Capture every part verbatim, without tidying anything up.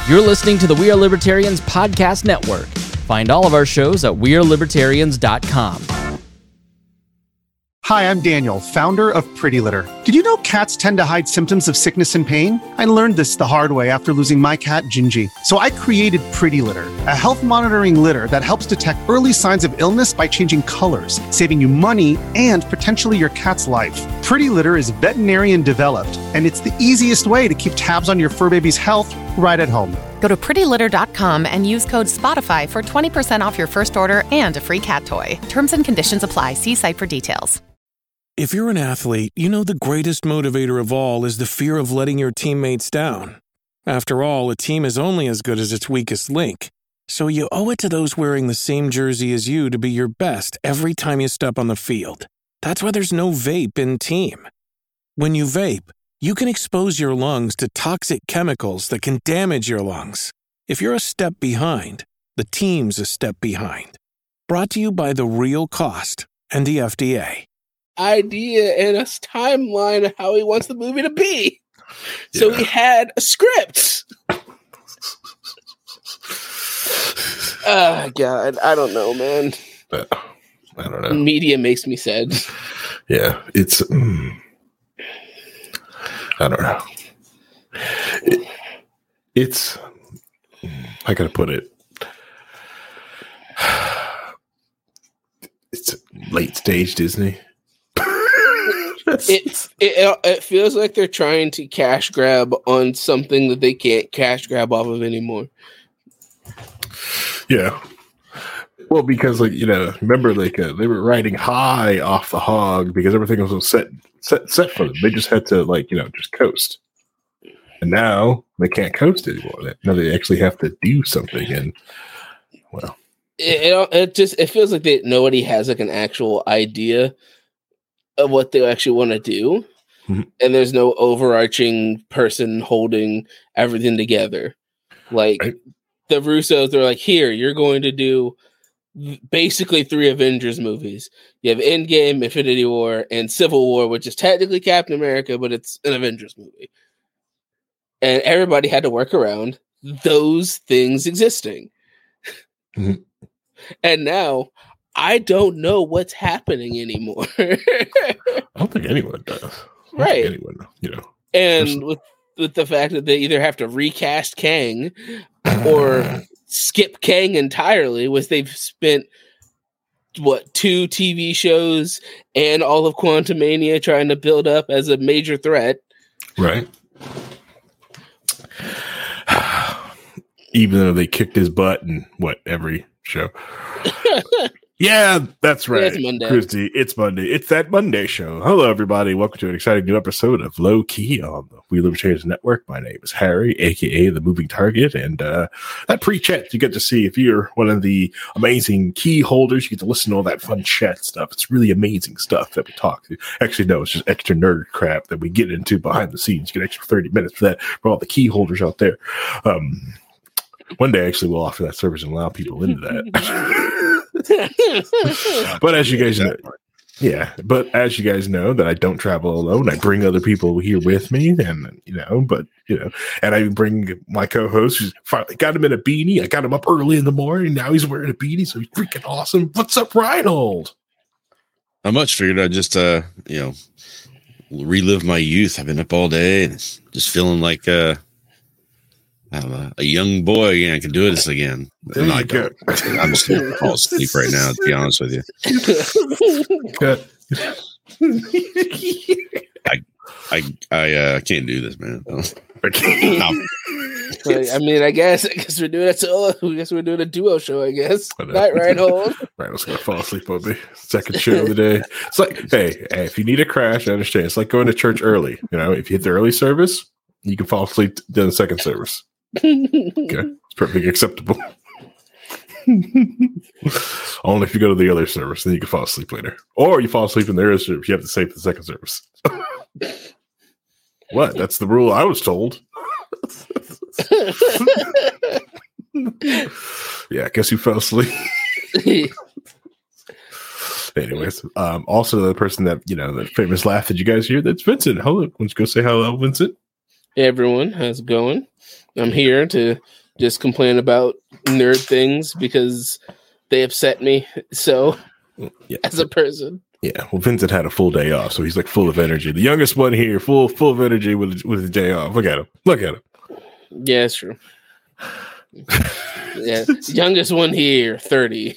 You're listening to the We Are Libertarians Podcast Network. Find all of our shows at we are libertarians dot com. Hi, I'm Daniel, founder of Pretty Litter. Did you know cats tend to hide symptoms of sickness and pain? I learned this the hard way after losing my cat, Gingy. So I created Pretty Litter, a health monitoring litter that helps detect early signs of illness by changing colors, saving you money and potentially your cat's life. Pretty Litter is veterinarian developed, and it's the easiest way to keep tabs on your fur baby's health right at home. Go to pretty litter dot com and use code SPOTIFY for twenty percent off your first order and a free cat toy. Terms and conditions apply. See site for details. If you're an athlete, you know the greatest motivator of all is the fear of letting your teammates down. After all, a team is only as good as its weakest link. So you owe it to those wearing the same jersey as you to be your best every time you step on the field. That's why there's no vape in team. When you vape, you can expose your lungs to toxic chemicals that can damage your lungs. If you're a step behind, the team's a step behind. Brought to you by The Real Cost and the F D A. Idea and a timeline of how he wants the movie to be. So Yeah. he had a script. Oh, God. I don't know, man. Uh, I don't know. Media makes me sad. Yeah, it's. Mm, I don't know. It, it's. I gotta put it. It's late stage Disney. It, it it feels like they're trying to cash grab on something that they can't cash grab off of anymore. Yeah. Well, because like you know, remember like uh, they were riding high off the hog because everything was set set set for them. They just had to like you know just coast, and now they can't coast anymore. Now they actually have to do something, and well, It, it it just it feels like that nobody has like an actual idea of what they actually want to do, mm-hmm. and there's no overarching person holding everything together. Like right. the Russos, they're like, "Here, you're going to do basically three Avengers movies. You have Endgame, Infinity War, and Civil War, which is technically Captain America, but it's an Avengers movie." And everybody had to work around those things existing. Mm-hmm. And now I don't know what's happening anymore. I don't think anyone does. I don't Right. think anyone, you know. And There's- with with the fact that they either have to recast Kang or skip Kang entirely, was they've spent what two T V shows and all of Quantumania trying to build up as a major threat. Right. Even though they kicked his butt in what every show. Yeah, that's right. It's Monday. Christy, it's Monday. It's that Monday show. Hello, everybody. Welcome to an exciting new episode of Low Key on the We Libertarians Network. My name is Harry, aka the Moving Target, and uh, that pre-chat you get to see if you're one of the amazing key holders. You get to listen to all that fun chat stuff. It's really amazing stuff that we talk to. Actually, no, it's just extra nerd crap that we get into behind the scenes. You get extra thirty minutes for that for all the key holders out there. Um, one day, actually, we'll offer that service and allow people into that. But as you guys know, yeah, but as you guys know, that I don't travel alone. I bring other people here with me, and you know, but you know, and I bring my co-host who's finally got him in a beanie. I got him up early in the morning. Now he's wearing a beanie, so he's freaking awesome. What's up, Reinhold? Not much. Figured I'd just, uh, you know, relive my youth. I've been up all day and just feeling like uh, I'm a, a young boy again. I can do this again. There No, you I go. don't. I'm just going to fall asleep right now, to be honest with you. Good. I I I uh, can't do this, man. No. I mean, I guess I guess we're doing a solo. I guess we're doing a duo show. I guess. I know. Night, Reinhold. Reinhold's gonna fall asleep on me. Second show of the day. It's like, hey, hey, if you need a crash, I understand. It's like going to church early. You know, if you hit the early service, you can fall asleep during the second service. Okay, it's perfectly acceptable. Only if you go to the other service, then you can fall asleep later. Or you fall asleep in the early service, you have to stay for the second service. What? That's the rule I was told. Yeah, I guess you fell asleep. Anyways, um, also the person that, you know, the famous laugh that you guys hear, that's Vincent. Hello, let's go say hello, Vincent. Hey everyone, how's it going? I'm here to just complain about nerd things because they upset me. So, yeah. as a person, yeah. Well, Vincent had a full day off, so he's like full of energy. The youngest one here, full full of energy with with his day off. Look at him. Look at him. Yeah, it's true. Yeah, youngest one here, thirty.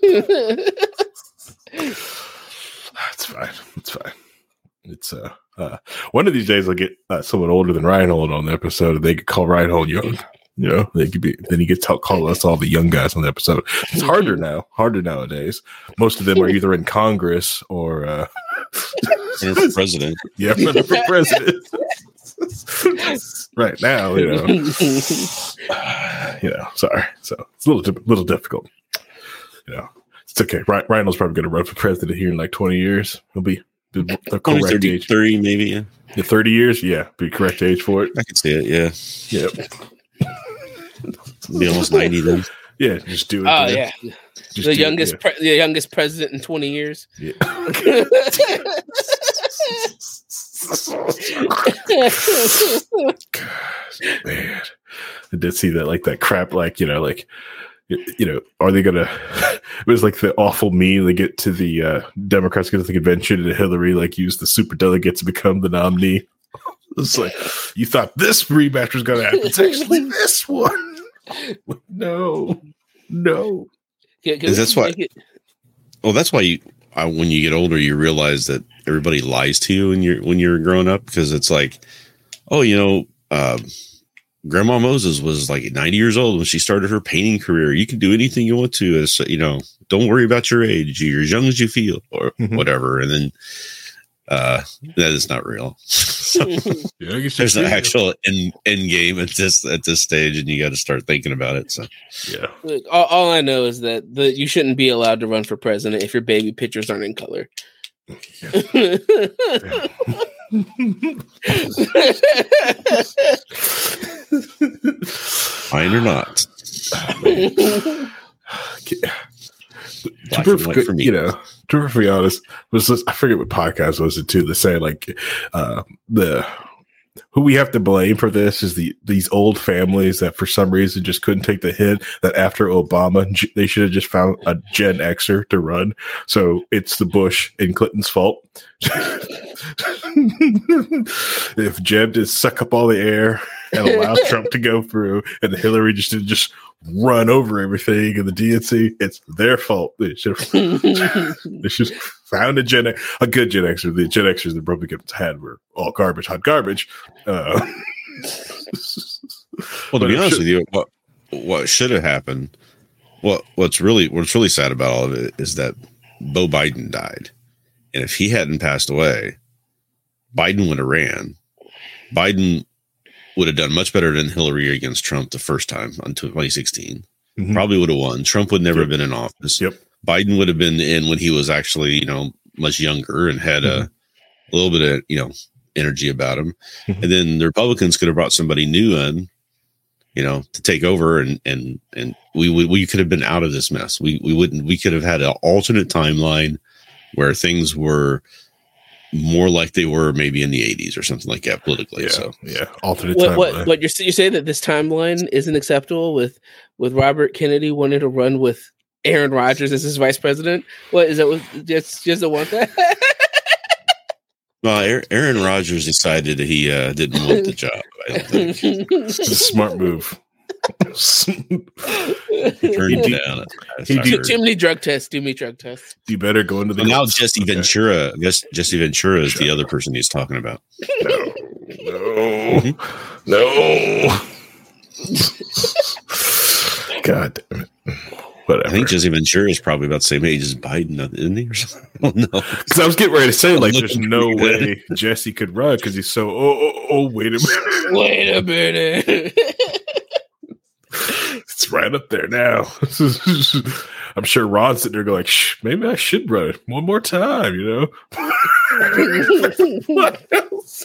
That's fine. It's fine. It's uh, uh, one of these days I'll get uh, someone older than Reinhold on the episode, and they could call Reinhold young. You know, they could be. Then he gets to call us all the young guys on the episode. It's harder now. Harder nowadays. Most of them are either in Congress or uh, for president. Yeah, for, for president. Right now, you know. You know, sorry. So it's a little little difficult. You know, it's okay. Ryan, Reinhold's probably going to run for president here in like twenty years. He'll be the, the correct thirty, age. thirty maybe. Yeah, the thirty years. Yeah, be correct age for it. I can see it. Yeah. Yep. Be almost ninety then. Yeah, just do it. Oh then. yeah, Just the do youngest, it, yeah. pre- the youngest president in twenty years. Yeah. Gosh, man, I did see that, like that crap, like you know, like you, you know, are they gonna? It was like the awful meme. They get to the uh, Democrats get to the convention, and Hillary like used the super delegate to become the nominee. It's like you thought this rematch was gonna happen. It's actually this one. No, no. Yeah, And that's why. Well, that's why you. I, when you get older, you realize that everybody lies to you when you're when you're growing up, because it's like, oh, you know, uh, Grandma Moses was like ninety years old when she started her painting career. You can do anything you want to, as you know. Don't worry about your age. You're as young as you feel, or Mhm. whatever. And then uh, that is not real. So, Yeah, I guess there's you an can. actual end, end game at this at this stage, and you got to start thinking about it. So Yeah. Look, all, all I know is that the, you shouldn't be allowed to run for president if your baby pictures aren't in color. fine or not, To be, white for me. you know, to be honest, was this, I forget what podcast was it too. They say like uh, the who we have to blame for this is the these old families that for some reason just couldn't take the hint that after Obama G- they should have just found a Gen Xer to run. So it's the Bush and Clinton's fault. If Jeb did suck up all the air and allow Trump to go through, and the Hillary just did just run over everything, and the D N C, it's their fault. They should have they should have found a Gen a good Gen Xer. The Gen Xers the Republicans had were all garbage, hot garbage. Uh, Well, to But be it honest should- with you, what what should have happened, what what's really what's really sad about all of it is that Beau Biden died, and if he hadn't passed away, Biden would have ran. Biden would have done much better than Hillary against Trump the first time on twenty sixteen. Mhm. Probably would have won. Trump would never Yep. have been in office. Yep. Biden would have been in when he was actually, you know, much younger and had a, a little bit of, you know, energy about him. Mhm. And then the Republicans could have brought somebody new in, you know, to take over, and and and we we, we could have been out of this mess. We we wouldn't. We could have had an alternate timeline where things were more like they were maybe in the eighties or something like that politically. yeah, So yeah, alternate what timeline. what what you're you say that this timeline isn't acceptable with with Robert Kennedy wanting to run with Aaron Rodgers as his vice president? What is that? What, just just don't want that? well, Aaron- Aaron Rodgers decided that he uh, didn't want the job. I don't think. It's a smart move. He turned He- it down. he I did- heard. Too many drug tests. Too many drug tests. You better go into the Well, now Colts. Jesse Okay. Ventura, I guess Jesse Ventura is the other person he's talking about. No, no, no. God damn it. Whatever. I think Jesse Ventura is probably about the same age as Biden, isn't he? Or something? I don't know. Because I was getting ready to say, like, I'm there's looking no pretty way Jesse could run because he's so. Oh, oh, oh, wait a minute. Wait a minute. It's right up there now. I'm sure Ron's sitting there going, like, Shh, maybe I should run it one more time, you know? What else?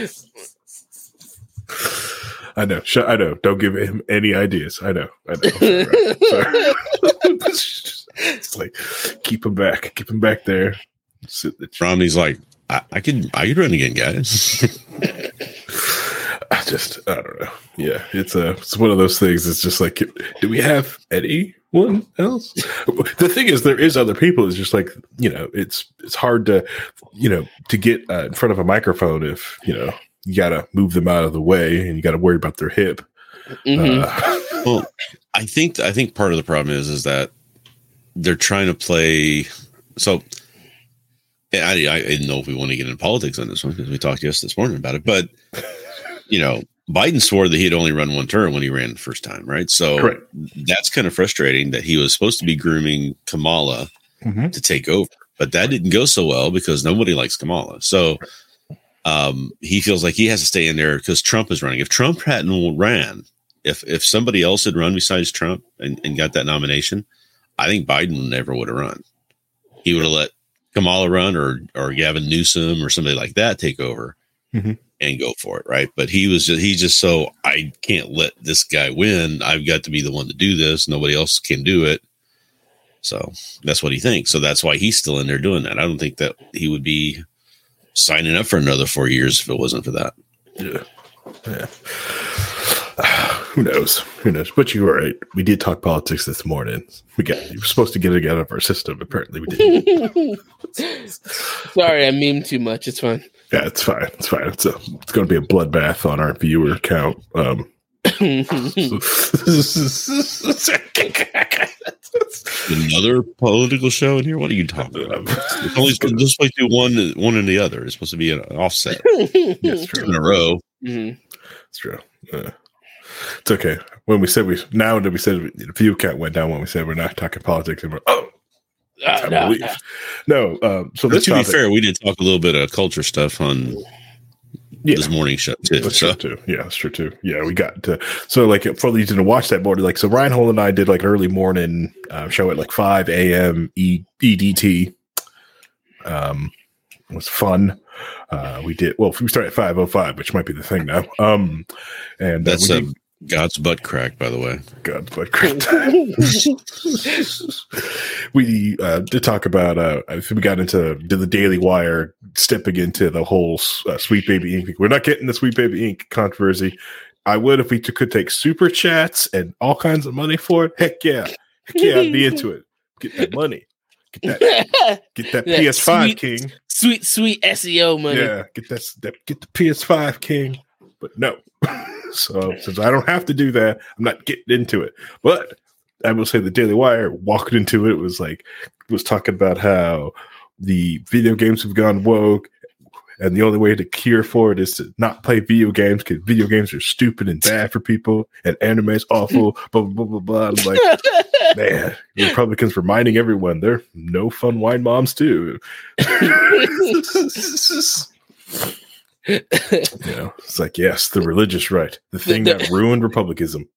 I know. Sh- I know. Don't give him any ideas. I know. I know. Sorry. It's like, keep him back. Keep him back there. Sit the Romney's like, I, I could, I could run again, guys. I just, I don't know. Yeah, it's a, it's one of those things. It's just like, do we have anyone else? The thing is, there is other people. It's just like, you know, it's it's hard to, you know, to get uh, in front of a microphone if, you know, you got to move them out of the way and you got to worry about their hip. Mm-hmm. Uh, Well, I think I think part of the problem is is that they're trying to play. So, I, I didn't know if we want to get into politics on this one because we talked just this morning about it, but. You know, Biden swore that he had only run one term when he ran the first time, right? So Correct. That's kind of frustrating that he was supposed to be grooming Kamala mm-hmm. to take over, but that didn't go so well because nobody likes Kamala. So um, he feels like he has to stay in there because Trump is running. If Trump hadn't ran, if if somebody else had run besides Trump and, and got that nomination, I think Biden never would have run. He would have let Kamala run or or Gavin Newsom or somebody like that take over. Mm-hmm. And go for it, right? But he was just, he just so I can't let this guy win. I've got to be the one to do this. Nobody else can do it. So that's what he thinks. So that's why he's still in there doing that. I don't think that he would be signing up for another four years if it wasn't for that. Yeah. Yeah. Who knows? Who knows? But you were right. We did talk politics this morning. We got you were supposed to get it out of our system. Apparently we didn't. Sorry, I meme too much. It's fine. Yeah, it's fine. It's fine. It's a, it's going to be a bloodbath on our viewer count. Um, Another political show in here? What are you talking about? It's only supposed to just like do one, one and the other. It's supposed to be an offset. It's true. In a row. Mm-hmm. It's true. Uh, it's okay. When we said we now that we said the view count went down when we said we're not talking politics and we're oh. Uh, no, no. no um, so this to topic, be fair, we did talk a little bit of culture stuff on yeah, this morning show too. That's so. true too. Yeah, that's true too. Yeah, we got to so like for those who didn't watch that morning, like so Ryan Hole and I did like an early morning uh, show at like five a.m. E D T. Um, it was fun. Uh, we did well. We started at five oh five, which might be the thing now. Um, and uh, that's we a did, God's butt crack, by the way. God's butt crack. we uh, did talk about. Uh, we got into did the Daily Wire stepping into the whole uh, Sweet Baby Incorporated. We're not getting the Sweet Baby Incorporated controversy. I would if we t- could take super chats and all kinds of money for it. Heck yeah, heck yeah, I'd be into it. Get that money. Get that. Get that, that P S five sweet, king. Sweet, sweet S E O money. Yeah, get that, that. Get the P S five king. But no. So since I don't have to do that, I'm not getting into it. But I will say the Daily Wire walking into it was like was talking about how the video games have gone woke, and the only way to cure for it is to not play video games because video games are stupid and bad for people, and anime is awful. Blah blah blah blah. I'm like, man, Republicans reminding everyone they're no fun wine moms too. You know, it's like, yes, the religious right, the thing that ruined republicanism.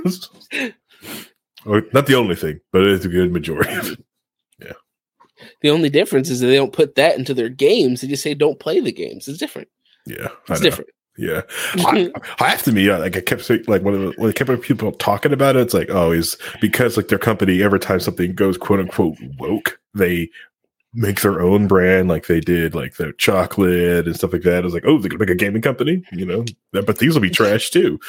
Or not the only thing, but it's a good majority of it. Yeah. The only difference is that they don't put that into their games. They just say don't play the games. It's different. Yeah, it's different. Yeah, I, I have to be uh, like I kept saying, like when when I kept people talking about it, it's like, oh, is because like their company every time something goes quote unquote woke, they make their own brand, like they did like the chocolate and stuff like that. I was like, oh, they're gonna make a gaming company, you know, but these will be trash too.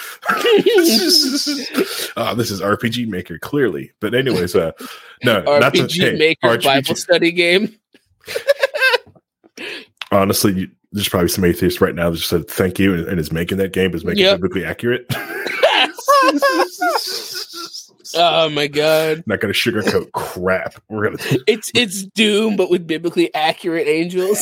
Oh, this is R P G Maker clearly, but anyways, uh, no, R P G not to, Maker hey, R P G Bible study game. Honestly, you, there's probably some atheists right now that just said thank you and, and is making that game is making yep. it biblically accurate. Oh my god! Not gonna sugarcoat crap. We're gonna. T- it's it's Doom, but with biblically accurate angels.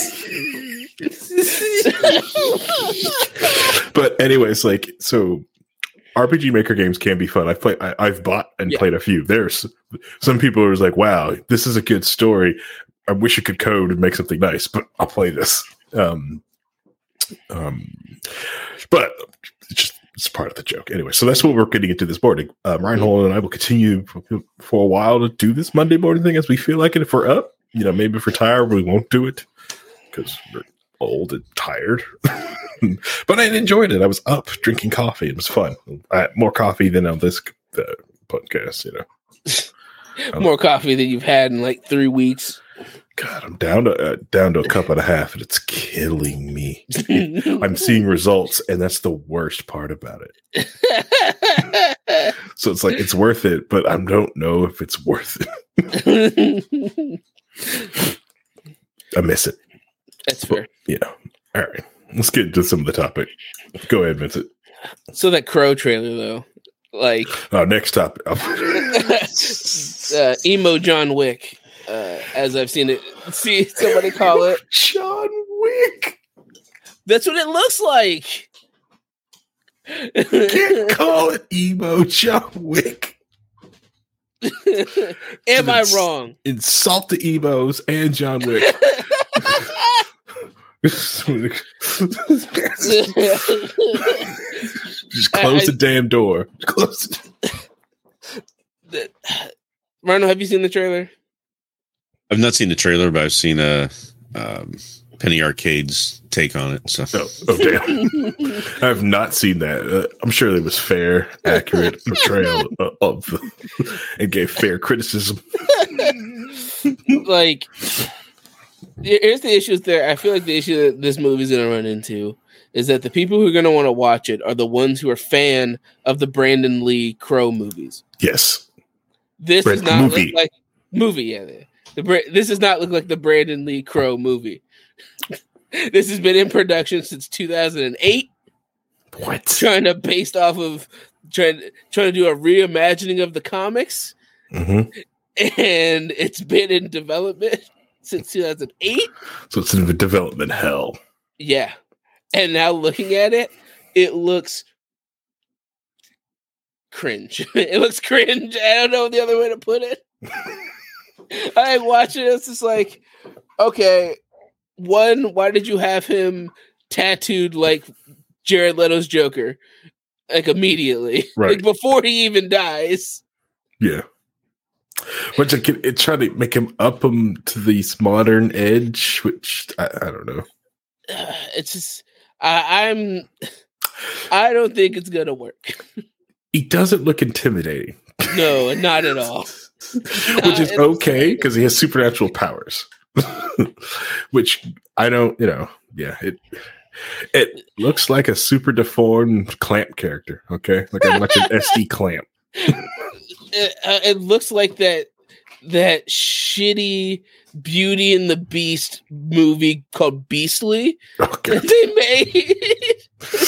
But anyways, like so, R P G Maker games can be fun. I've played. I, I've bought and yeah. played a few. There's some people who are like, "Wow, this is a good story. I wish I could code and make something nice, but I'll play this." Um, um, but it's just. It's part of the joke. Anyway, so that's what we're getting into this morning. Um, Ryan Hole and I will continue for, for a while to do this Monday morning thing as we feel like it. If we're up, you know, maybe if we're tired, we won't do it because we're old and tired. But I enjoyed it. I was up drinking coffee. It was fun. I had more coffee than on this uh, podcast, you know. More coffee than you've had in like three weeks. God, I'm down to uh, down to a cup and a half, and it's killing me. I'm seeing results, and that's the worst part about it. So it's like it's worth it, but I don't know if it's worth it. I miss it. That's fair. But, yeah. All right. Let's get into some of the topic. Go ahead, Vincent. So that Crow trailer, though, like, oh, next topic. uh, emo John Wick, uh, as I've seen it. See somebody call it John Wick. That's what it looks like. You can't call it emo John Wick. Am I wrong? Insult the emos and John Wick. Just close I, the damn door. Close it. The, Rhino, have you seen the trailer? I've not seen the trailer, but I've seen a um, Penny Arcade's take on it. So, oh, oh damn! I have not seen that. Uh, I'm sure it was fair, accurate portrayal of, of the, and gave fair criticism. Like, here's the issues there. I feel like the issue that this movie's going to run into is that the people who are going to want to watch it are the ones who are fan of the Brandon Lee Crow movies. Yes. This Brand- does not movie. look like movie. Yeah, the this does not look like the Brandon Lee Crow movie. This has been in production since two thousand eight. What? Trying to based off of trying trying to do a reimagining of the comics, mm-hmm. and it's been in development since two thousand eight. So it's in the development hell. Yeah, and now looking at it, it looks cringe. It looks cringe. I don't know the other way to put it. I watch it. It's just like, okay, one, why did you have him tattooed like Jared Leto's Joker, like immediately, right, like before he even dies? Yeah, which it, it tried to make him up him to this modern edge, which I, I don't know. Uh, it's just I, I'm. I don't think it's gonna work. He doesn't look intimidating. No, not at all. Which is okay because he has supernatural powers. Which I don't, you know, yeah, it it looks like a super deformed Clamp character. Okay, like I'm watching S D Clamp. It, uh, it looks like that that shitty Beauty and the Beast movie called Beastly okay. that they made.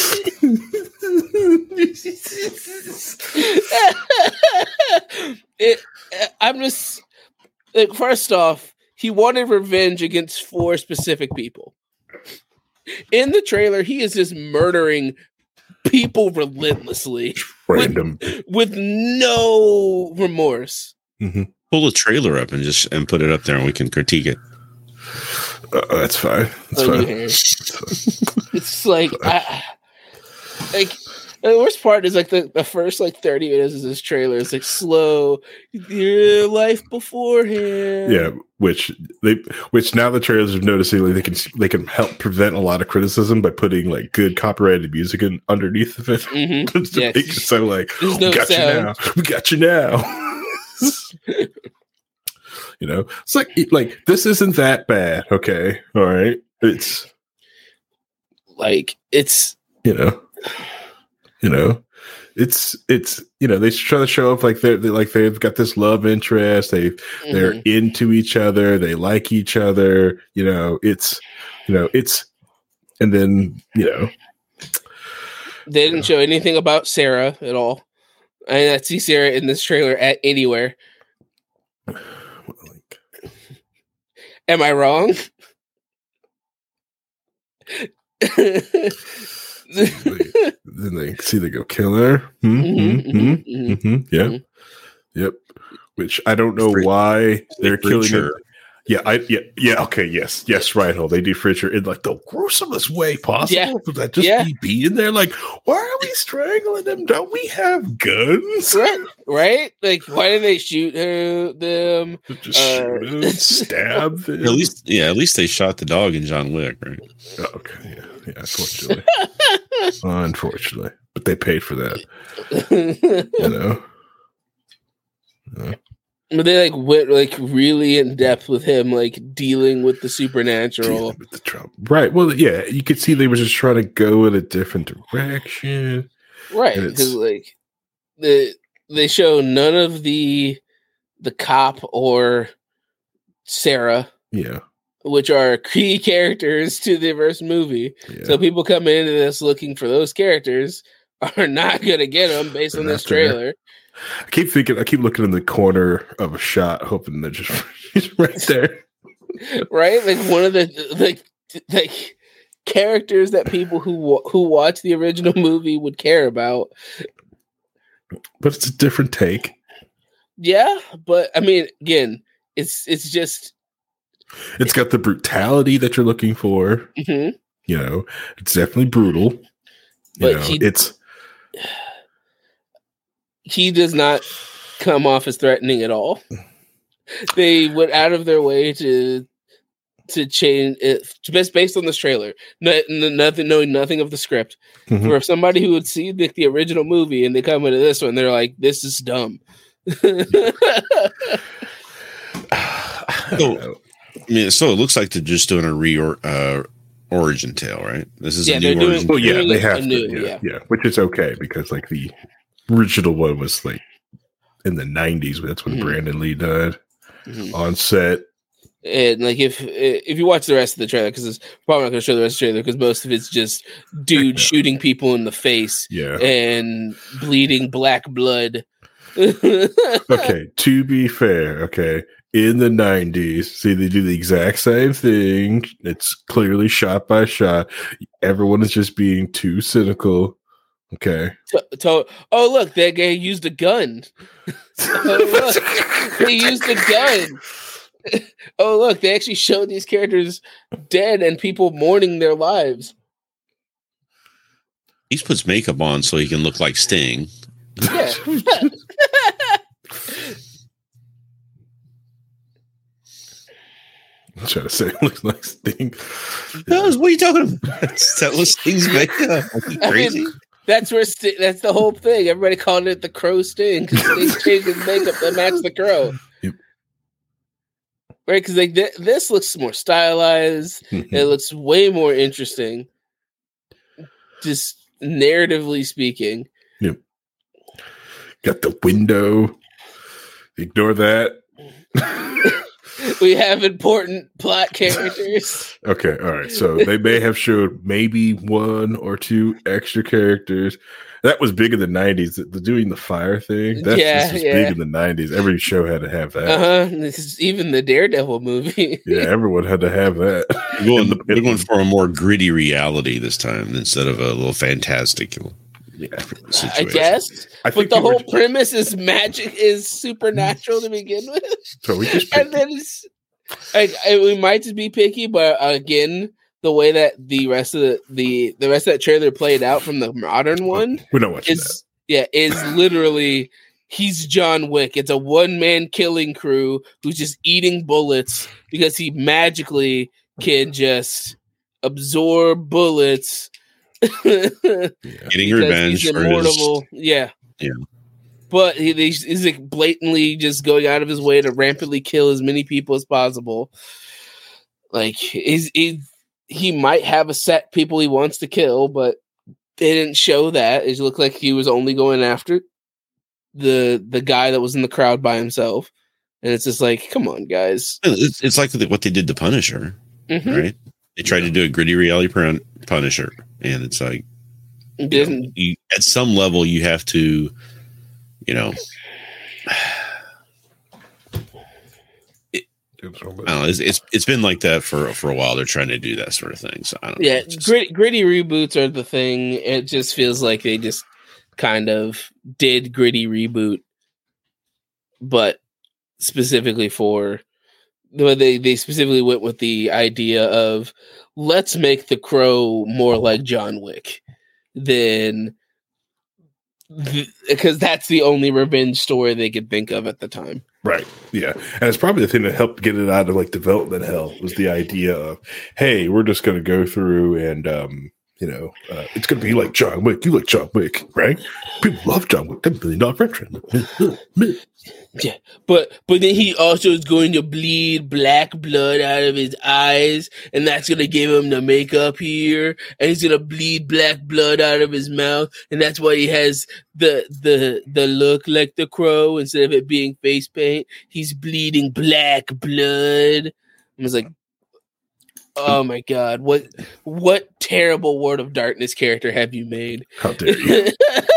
it, I'm just like, first off, he wanted revenge against four specific people. In the trailer, he is just murdering people relentlessly, random, with, with no remorse. Mm-hmm. Pull the trailer up and just and put it up there, and we can critique it. Uh, that's fine. That's Oh, fine. It's like, I, like the worst part is like the, the first like thirty minutes of this trailer is like slow, your life beforehand. Yeah, which they, which now the trailers are noticing like they can they can help prevent a lot of criticism by putting like good copyrighted music in underneath of it. Mm-hmm. to Yes. make it so like There's we no got sound. you now, we got you now. You know, it's like like this isn't that bad. Okay, all right, it's Like it's you know, you know, it's it's you know they try to show off like they're, they're like they've got this love interest. They mm-hmm. they're into each other. They like each other. You know, it's you know it's and then you know they didn't show anything about Sarah at all. I did not see Sarah in this trailer at anywhere. Am I wrong? then they see they go kill her. Hmm, Mm-hmm, hmm, mm-hmm, hmm, hmm, yeah, mm-hmm. yep. Which I don't know Fr- why they're killing her. her. Yeah, I yeah yeah okay yes yes right. Hole they defridge her in like the gruesomest way possible. Yeah. Would that just Yeah. be beaten there? Like, why are we strangling them? Don't we have guns? Right, right? Like, why did they shoot her? Them? Just Uh, shoot them, stab them. At least, yeah, at least they shot the dog in John Wick, right? Oh, okay, yeah, yeah. Unfortunately, unfortunately, but they paid for that. You know. Yeah. But they like went like really in depth with him, like dealing with the supernatural. With the Trump. Right. Well, yeah, you could see they were just trying to go in a different direction. Right. Because like the they show none of the the cop or Sarah. Yeah. Which are key characters to the first movie. Yeah. So people coming into this looking for those characters are not going to get them based on this trailer. There. I keep thinking, I keep looking in the corner of a shot, hoping they're just, just right there. Right? Like one of the like like characters that people who who watch the original movie would care about. But it's a different take. Yeah, but I mean, again, it's it's just it's got the brutality that you're looking for. Mm-hmm. You know, it's definitely brutal. You but know, he, it's he does not come off as threatening at all. They went out of their way to to change it just based on this trailer. No, nothing, knowing nothing of the script. Mm-hmm. For somebody who would see the, the original movie and they come into this one, they're like, "This is dumb." so, I mean, so it looks like they're just doing a re uh, origin tale, right? This is yeah, a new doing, origin. Well, yeah, they have new, to, yeah, yeah. yeah, which is okay because like the original one was like in the nineties. That's when mm-hmm. Brandon Lee died mm-hmm. on set. And like if if you watch the rest of the trailer, because it's probably not going to show the rest of the trailer, because most of it's just dude yeah. shooting people in the face, yeah, and bleeding black blood. Okay, to be fair, okay, in the nineties, see, they do the exact same thing. It's clearly shot by shot. Everyone is just being too cynical. Okay. To, to, oh, look, that guy used a gun. Oh, look, he used a gun. Oh, look, they actually showed these characters dead and people mourning their lives. He puts makeup on so he can look like Sting. Yeah. I'm trying to say it looks like Sting. No, what are you talking about? That was Sting's makeup. Crazy. I mean, that's where Sting, that's the whole thing. Everybody called it the Crow Sting because Sting changed his makeup to match the crow. Yep. Right, because like th- this looks more stylized. It looks way more interesting, just narratively speaking. Yep. Got the window. Ignore that. We have important plot characters. Okay, all right. So they may have showed maybe one or two extra characters. That was big in the nineties. The, the doing the fire thing. That's yeah, just yeah. big in the nineties. Every show had to have that. Uh huh. Even the Daredevil movie. Yeah, everyone had to have that. We're going, the, we're going for a more gritty reality this time instead of a little fantastical. Yeah, I guess. I but the whole premise is magic is supernatural to begin with. So we just and then it's like we might just be picky, but again, the way that the rest of the the, the rest of that trailer played out from the modern one, we don't watch is that. Yeah, is literally he's John Wick. It's a one man killing crew who's just eating bullets because he magically can just absorb bullets. Yeah. Getting revenge he's for his, yeah, yeah. But he, he's, he's like blatantly just going out of his way to rampantly kill as many people as possible. Like he's, he he might have a set people he wants to kill, but they didn't show that. It looked like he was only going after the the guy that was in the crowd by himself, and it's just like, come on, guys. It's, it's like what they did to Punisher, mm-hmm. right? They tried to do a gritty reality pun- Punisher, and it's like, you know, you, at some level, you have to, you know, it, I don't know, it's, it's it's been like that for for a while. They're trying to do that sort of thing. So I don't yeah, know. Just, gritty, gritty reboots are the thing. It just feels like they just kind of did gritty reboot, but specifically for. They they specifically went with the idea of let's make the Crow more like John Wick than because th- that's the only revenge story they could think of at the time. Right. Yeah. And it's probably the thing that helped get it out of like development hell was the idea of, hey, we're just going to go through and, um, you know, uh, it's going to be like John Wick. You like John Wick, right? People love John Wick. ten billion dollar franchise. Yeah, but but then he also is going to bleed black blood out of his eyes, and that's going to give him the makeup here, and he's going to bleed black blood out of his mouth, and that's why he has the the the look like the Crow instead of it being face paint. He's bleeding black blood. I was like, oh my god, what what terrible World of Darkness character have you made? How dare you?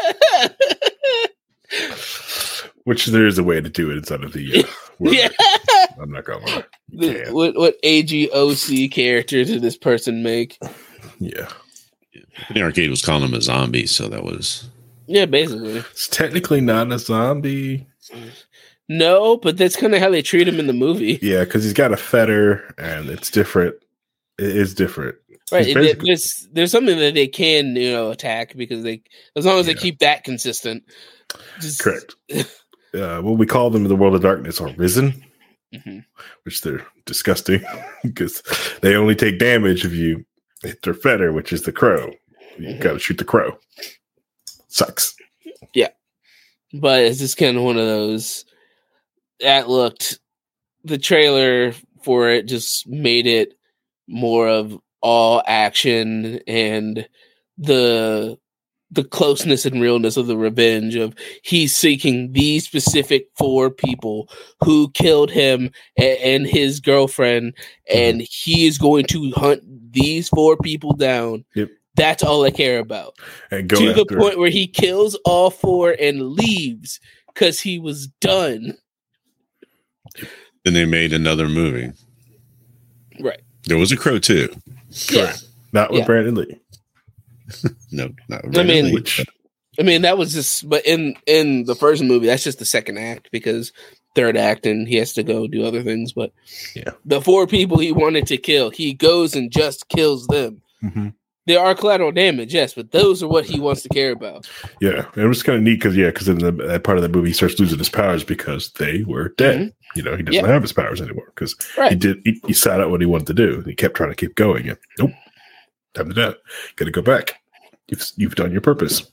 Which there is a way to do it inside of the. Uh, yeah, I'm not gonna lie. The, what what A G O C character did this person make? Yeah, the arcade was calling him a zombie, so that was. Yeah, basically. It's technically not a zombie. No, but that's kind of how they treat him in the movie. Yeah, because he's got a fetter, and it's different. It is different. Right. He's It, basically- there's there's something that they can you know attack because they as long as Yeah. they keep that consistent. Just, Correct. Uh, what we call them in the World of Darkness are risen, Mhm. which they're disgusting because they only take damage if you hit their fetter, which is the crow. You Mhm. got to shoot the crow. Sucks. But it's just kind of one of those that looked the trailer for it just made it more of all action and the the closeness and realness of the revenge of he's seeking these specific four people who killed him and, and his girlfriend, and he is going to hunt these four people down. Yep. That's all I care about. And go To after the point where he kills all four and leaves because he was done. Then they made another movie. Right. There was a Crow too. Yeah. not with Yeah. Brandon Lee. No, not I mean, really. Which I mean, that was just, but in in the first movie, that's just the second act because third act and he has to go do other things. But Yeah. the four people he wanted to kill, he goes and just kills them. Mhm. There are collateral damage, yes, but those are what he wants to care about. yeah, and it was kind of neat because yeah, because in the, that part of the movie he starts losing his powers because they were dead. You know, he doesn't Yeah. have his powers anymore because he Right. did. He, he sat out what he wanted to do. And he kept trying to keep going. And nope, time to die. Got to go back. You've you've done your purpose.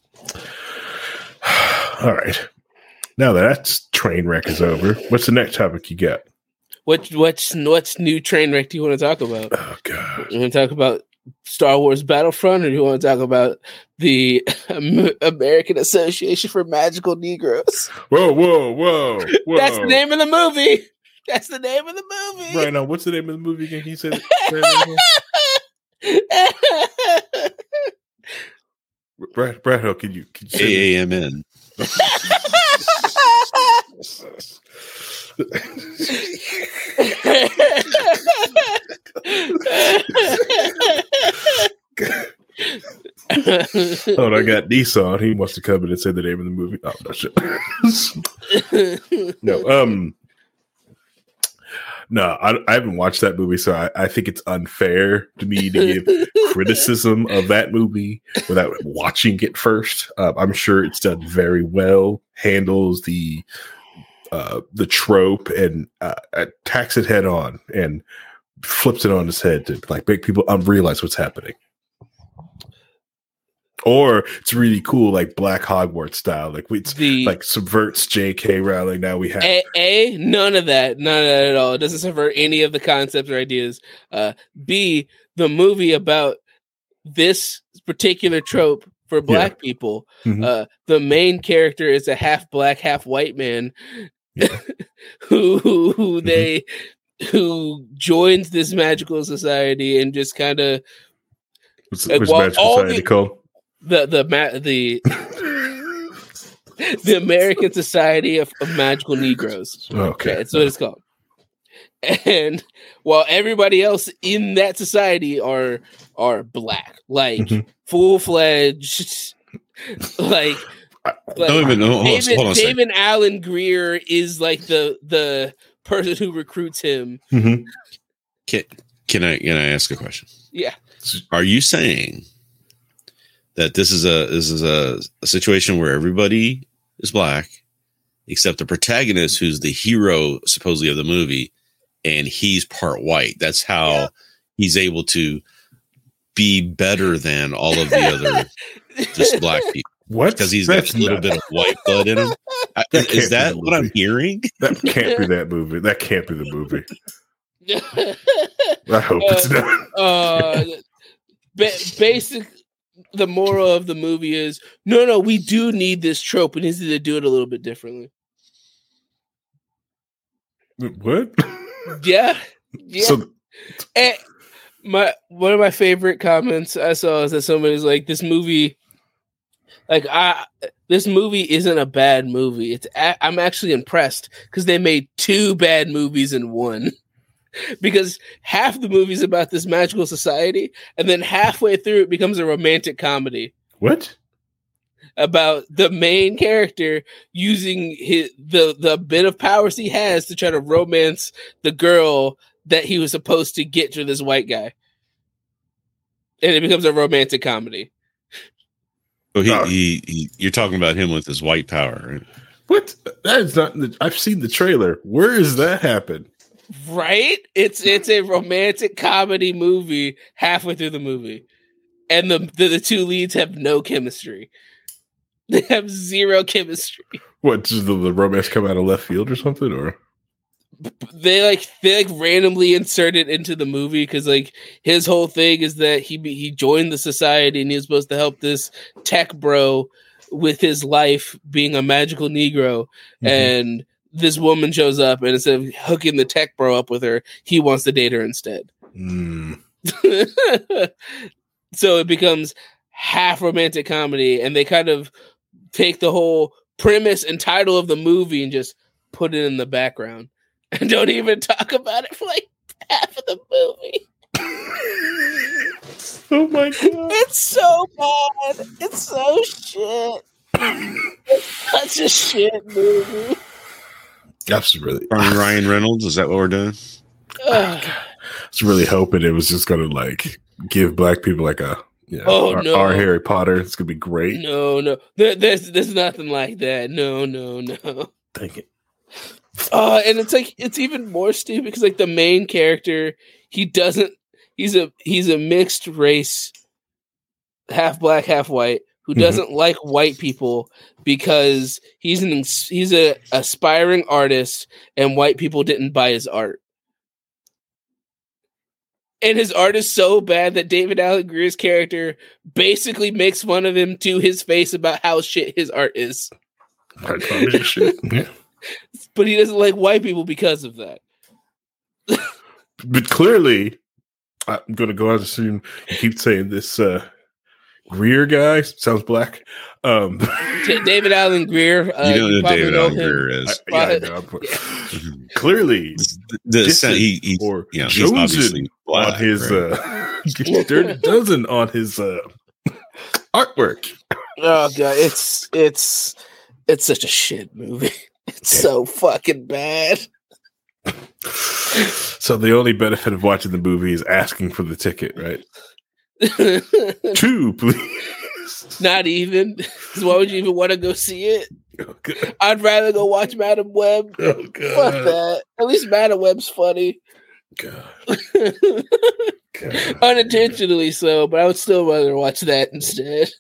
All right. Now that that train wreck is over, what's the next topic you got? What what's what's new train wreck do you want to talk about? Oh God. You want to talk about Star Wars Battlefront, or do you want to talk about the Am- American Association for Magical Negroes? Whoa, whoa, whoa, whoa. That's the name of the movie. That's the name of the movie. Right now, what's the name of the movie again? He said. Brad, Brad, Hill, can you? Can you say A A M N. Oh, I got Nissan. He wants to come in and say the name of the movie. Oh, no shit. no, um, no, I, I haven't watched that movie, so I, I think it's unfair to me to give criticism of that movie without watching it first. Uh, I'm sure it's done very well, handles the uh, the trope, and uh, attacks it head on, and flips it on its head to like make people unrealize what's happening. Or it's really cool, like Black Hogwarts style, like we The- like subverts J K Rowling. Now we have A, A, none of that, none of that at all. It doesn't subvert any of the concepts or ideas. Uh, B, the movie about this particular trope for black people. Mhm. Uh, the main character is a half black, half white man who, who, who they who joins this magical society and just kind of what's, like, what's while Magical all Society the- called? the the ma- the the American Society of, of Magical Negroes. Okay, Yeah, that's what it's called. And while everybody else in that society are are black, like Mhm. full fledged, like, like Don't even know. Hold on, David, hold on a second. David Allen Greer is like the the person who recruits him. Mhm. Can, can I can I ask a question? Yeah, Are you saying that this is a this is a, a situation where everybody is black except the protagonist, who's the hero supposedly of the movie, and he's part white? That's how Yeah. he's able to be better than all of the other just black people. What? Because he's That's got a little not- bit of white blood in him. I- That is can't that be the what I'm movie. hearing? That can't be that movie. That can't be the movie. I hope it's Uh, not. uh, ba- basic. The moral of the movie is no, no. We do need this trope. We need to do it a little bit differently. What? Yeah, yeah. So And my one of my favorite comments I saw is that somebody's like, "This movie, like, I this movie isn't a bad movie. It's a- I'm actually impressed because they made two bad movies in one." Because half the movie's about this magical society, and then halfway through it becomes a romantic comedy what? about the main character using his the the bit of powers he has to try to romance the girl that he was supposed to get to this white guy, and it becomes a romantic comedy. Oh, he, Oh. he, he, you're talking about him with his white power. Right? What? That is not. In the, I've seen the trailer. Where does that happen? Right? It's it's a romantic comedy movie halfway through the movie. And the, the the two leads have no chemistry. They have zero chemistry. What? Does the, the romance come out of left field or something? Or They like they like randomly insert it into the movie because like his whole thing is that he be, he joined the society and he was supposed to help this tech bro with his life being a magical Negro. Mhm. And this woman shows up, and instead of hooking the tech bro up with her, he wants to date her instead. Mm. So it becomes half romantic comedy, and they kind of take the whole premise and title of the movie and just put it in the background and don't even talk about it for like half of the movie. Oh my god! It's so bad. It's so shit. It's such a shit movie. That's really. Starring Ryan Reynolds. Is that what we're doing? Ugh. I was really hoping it was just gonna like give black people like a yeah. Oh, our, no. our Harry Potter. It's gonna be great. No, no. There, there's there's nothing like that. No, no, no. Dang it. Uh, and it's like it's even more stupid because like the main character, he doesn't. He's a he's a mixed race, half black, half white, who Mhm. doesn't like white people because he's an he's a aspiring artist, and white people didn't buy his art. And his art is so bad that David Alan Grier's character basically makes fun of him to his face about how shit his art is. Hard comedy shit. Yeah. But he doesn't like white people because of that. But clearly, I'm going to go out and assume you keep saying this uh, Greer guy sounds black. Um, D- David Alan Grier. Uh, you don't know who probably David know Allen him. Greer I, is. yeah, I But- know, but clearly, The, the, Dixon he, he, or you know, he's Joneson obviously black, on his right? uh, Dirty Dozen on his uh, artwork. Oh god, it's it's it's such a shit movie. It's so fucking bad. So the only benefit of watching the movie is asking for the ticket, right? Two, please. Not even. 'Cause why would you even want to go see it? Oh, God. I'd rather go watch Madam Web. Oh, Fuck God. that. At least Madam Web's funny. God. God. Unintentionally so, but I would still rather watch that instead.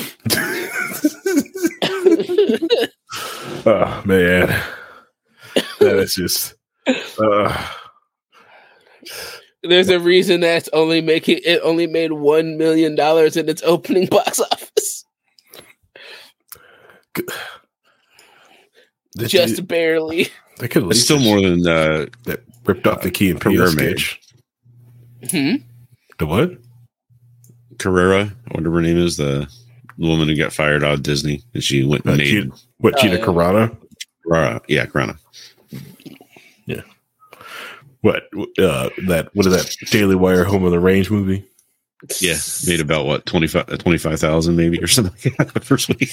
Oh man, that is just. Uh, There's a reason that's only making it only made one million dollars in its opening box office. they, Just barely. they could at It's least still more than uh, that ripped off the key and Peele Mermaid. sketch. Hmm? The what? Carrera, whatever her name is, the woman who got fired out of Disney, and she went and Uh, made Gina, what? Oh, Gina yeah. Carano? Carrera. Yeah, Carrera. What? Uh, that? What is that? Daily Wire Home on the Range movie? Yeah, made about what twenty-five, uh, twenty-five thousand maybe or something like that the first week.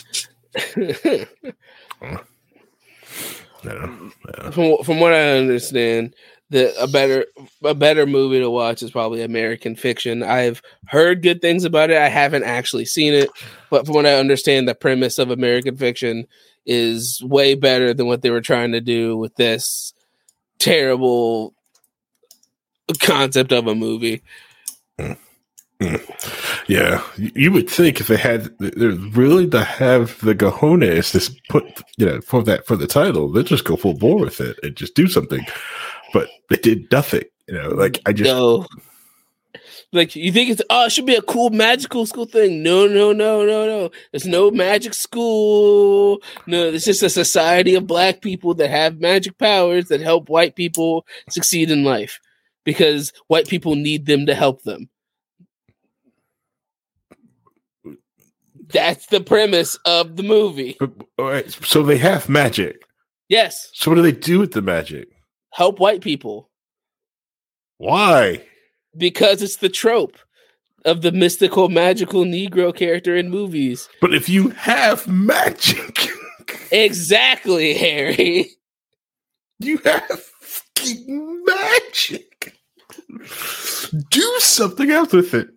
No, no. from from what I understand, the a better a better movie to watch is probably American Fiction. I've heard good things about it. I haven't actually seen it, but from what I understand, the premise of American Fiction is way better than what they were trying to do with this terrible concept of a movie. Yeah, Yeah, you would think if they had they're really to have the cojones to put, you know, for that for the title, they'd just go full bore with it and just do something. But they did nothing. You know, like I just no. Like you think it's oh, it should be a cool magical school thing. No, no, no, no, no. There's no magic school. No, it's just a society of black people that have magic powers that help white people succeed in life because white people need them to help them. That's the premise of the movie. But, all right, so they have magic. Yes. So what do they do with the magic? Help white people. Why? Because it's the trope of the mystical, magical Negro character in movies. But if you have magic, exactly, Harry. You have magic. Do something else with it.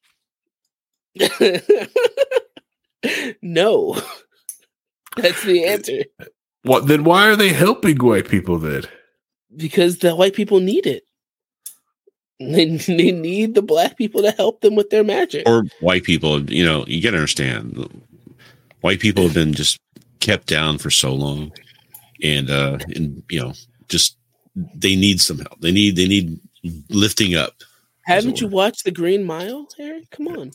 No, that's the answer. What then? Why are they helping white people then? Because the white people need it. They, they need the black people to help them with their magic. Or white people, you know, you got to understand, white people have been just kept down for so long, and uh, and you know, just they need some help. They need they need lifting up. Haven't you watched The Green Mile, Harry? Come on.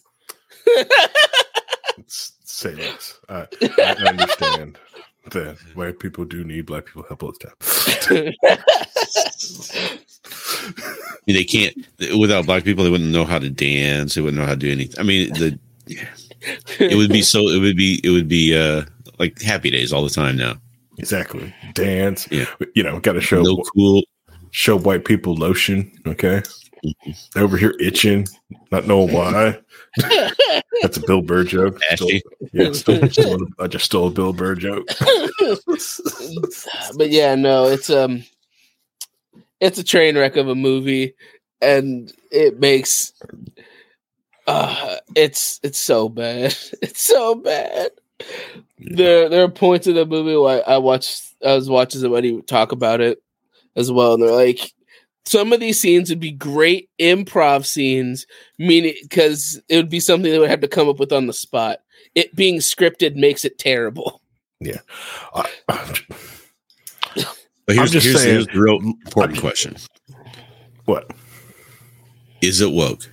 Say less. I, I understand that white people do need black people help all the time. They can't without black people. They wouldn't know how to dance. They wouldn't know how to do anything. I mean, the it would be so. It would be. It would be uh, like Happy Days all the time now. Exactly. Dance. Yeah. You know, got to show no cool. Show white people lotion. Okay. They're over here itching, not knowing why. That's a Bill Burr joke. Still, yeah, still, still, I just stole a Bill Burr joke. But yeah, no, it's um, it's a train wreck of a movie, and it makes uh it's it's so bad. It's so bad. Yeah. There there are points in the movie where I watched I was watching somebody talk about it as well, and they're like, some of these scenes would be great improv scenes, meaning because it would be something they would have to come up with on the spot. It being scripted makes it terrible. Yeah. Uh, but here's, just here's, saying, here's the real important question. What? Is it woke?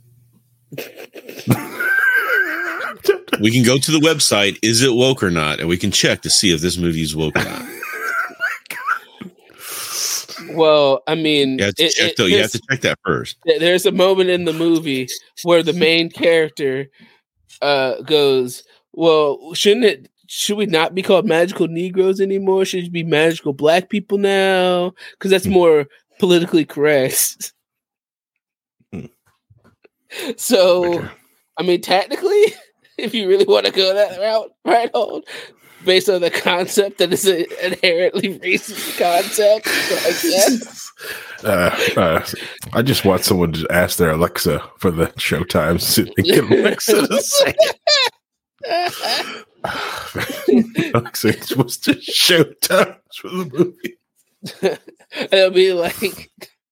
We can go to the website, is it woke or not, and we can check to see if this movie is woke or not. Well, I mean, you have, to it, check, it, though. You have to check that first. There's a moment in the movie where the main character uh, goes, "Well, shouldn't it? Should we not be called magical Negroes anymore? Should it be magical black people now? Because that's more politically correct." So, okay. I mean, technically, if you really want to go that route, right on. Based on the concept that is an inherently racist concept, I guess. Uh, uh, I just want someone to ask their Alexa for the showtime so they get Alexa to say it. Alexa, what's the showtime for the movie? It'll be like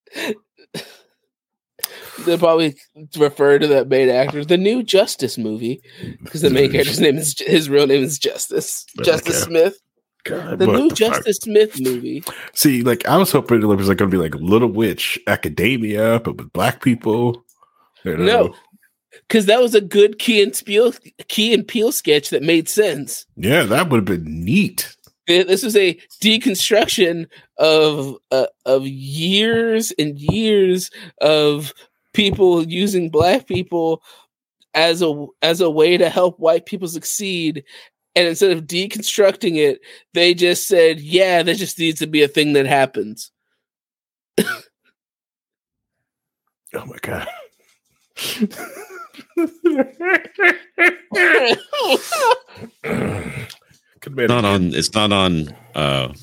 they'll probably refer to that main actor, the new Justice movie, because the main character's name is his real name is Justice okay. Justice Smith. God, the new the Justice fuck? Smith movie. See, like I was hoping it was like going to be like Little Witch Academia, but with black people. You know? No, because that was a good Key and Peele Key and Peele sketch that made sense. Yeah, that would have been neat. This was a deconstruction of uh, of years and years of people using black people as a as a way to help white people succeed, and instead of deconstructing it, they just said, "Yeah, there just needs to be a thing that happens." Oh my god! It's not on. It's not on. Uh,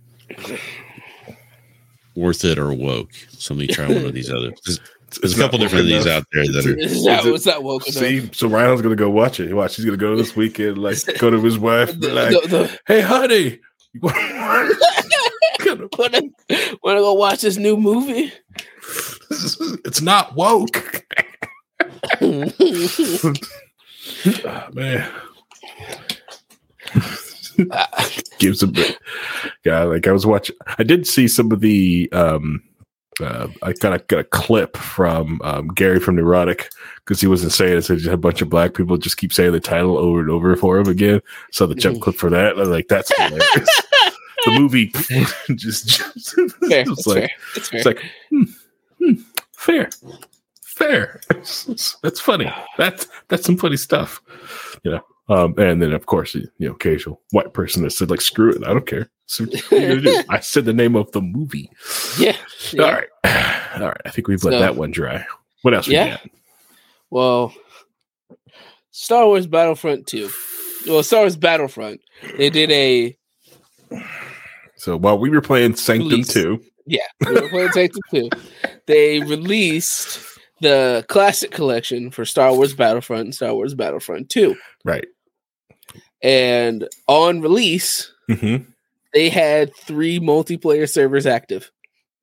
Worth It or Woke. Somebody try one of these others. There's a couple different of these out there that are. It's not, it's not woke enough. See, so Ryan's gonna go watch it. Watch, he's gonna go this weekend, like go to his wife, and be like, the, the, "Hey, honey, you wanna, wanna, wanna go watch this new movie?" It's not woke. Oh, man. Gives a bit. Yeah, like I was watching. I did see some of the. Um, uh, I got a, got a clip from um, Gary from Neurotic because he wasn't saying it. So just a bunch of black people just keep saying the title over and over for him again. So the jump clip for that. I was like, that's hilarious. The movie just, just fair. it's like fair. It's, fair. it's like hmm, hmm, fair, fair. That's funny. That's that's some funny stuff. You know. Um, and then, of course, you know, occasional white person that said, like, screw it. I don't care. So what are you gonna do? I said the name of the movie. Yeah. yeah. All right. All right. I think we've let So, that one dry. What else yeah. we got? Well, Star Wars Battlefront two. Well, Star Wars Battlefront. They did a. So while we were playing Sanctum release. two. Yeah. We were playing Sanctum two. They released the Classic Collection for Star Wars Battlefront and Star Wars Battlefront two. Right. And on release, Mm-hmm. they had three multiplayer servers active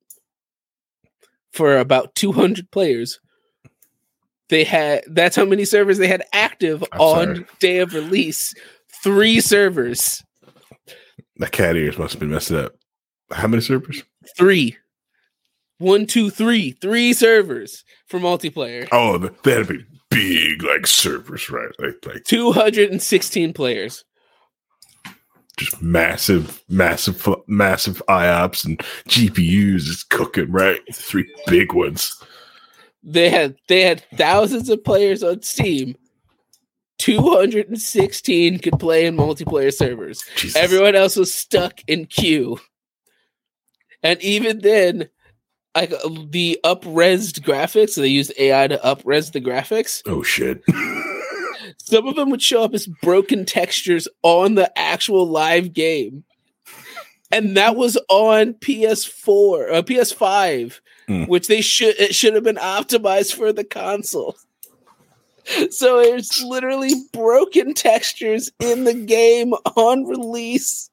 for about two hundred players. They had that's how many servers they had active I'm on sorry. day of release. Three servers. The cat ears must have been messed up. How many servers? Three. One, two, three. Three servers for multiplayer. Oh, they had to be big, like servers, right? Like, like two hundred sixteen players. just massive, massive, massive I O P S and G P Us just cooking, right? Three big ones. They had they had thousands of players on Steam. two hundred sixteen could play in multiplayer servers. Jesus. Everyone else was stuck in queue. And even then, like the up-resed graphics, so they used A I to up-res the graphics. Oh shit. Some of them would show up as broken textures on the actual live game. And that was on P S four, or P S five, mm. which they should it should have been optimized for the console. So it's literally broken textures in the game on release.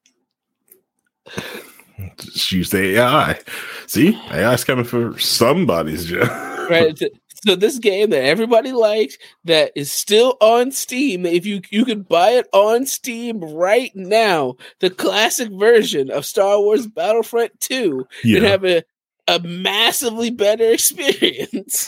Just use the A I. See, A I's coming for somebody's job. Right. So this game that everybody liked, that is still on Steam, if you you could buy it on Steam right now, the classic version of Star Wars Battlefront two, yeah. and have a, a massively better experience.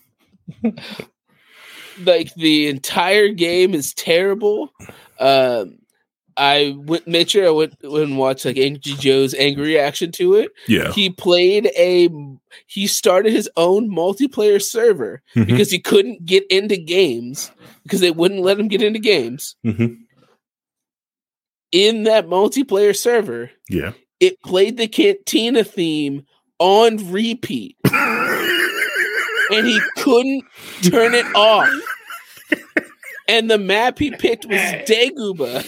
Like the entire game is terrible. Um, I went, made sure I went, went and watched like Angry Joe's angry reaction to it. Yeah, he played a. He started his own multiplayer server mm-hmm. because he couldn't get into games because they wouldn't let him get into games. Mm-hmm. In that multiplayer server, yeah, it played the Cantina theme on repeat, and he couldn't turn it off. And the map he picked was Dagobah.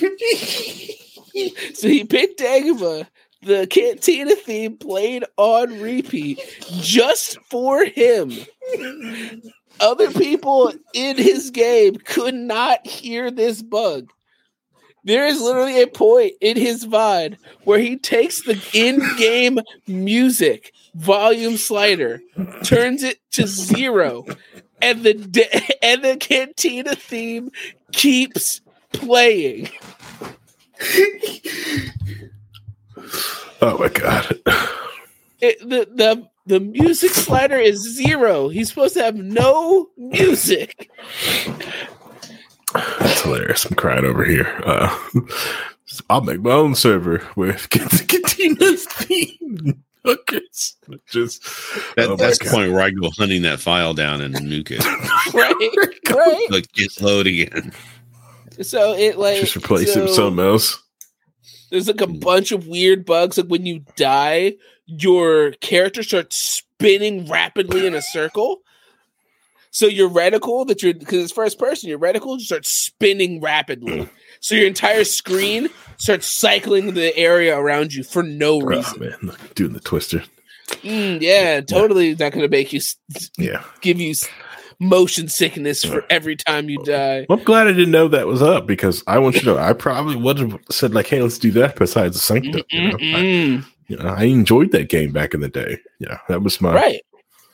So he picked Dagobah. The Cantina theme played on repeat just for him. Other people in his game could not hear this bug. There is literally a point in his V O D where he takes the in-game music volume slider, turns it to zero, and the de- and the Cantina theme keeps playing. Oh my god! It, the the the music slider is zero. He's supposed to have no music. That's hilarious. I'm crying over here. Uh, I'll make my own server with Cantina's theme. Hookers. Just that, oh that's the point where I go hunting that file down and nuke it. Right, right. Like get load again. So it like just replace so, it with something else. There's like a bunch of weird bugs. Like when you die, your character starts spinning rapidly in a circle. So your reticle that you're because it's first person, your reticle just starts spinning rapidly. So your entire screen starts cycling the area around you for no reason. Oh, man, look, doing the twister. Mm, yeah, totally. Yeah. Not going to make you. Yeah, give you motion sickness for every time you die. Well, I'm glad I didn't know that was up because I want you to know I probably would have said like, "Hey, let's do that." Besides the Sanctum, you know? I, you know, I enjoyed that game back in the day. Yeah, that was my right.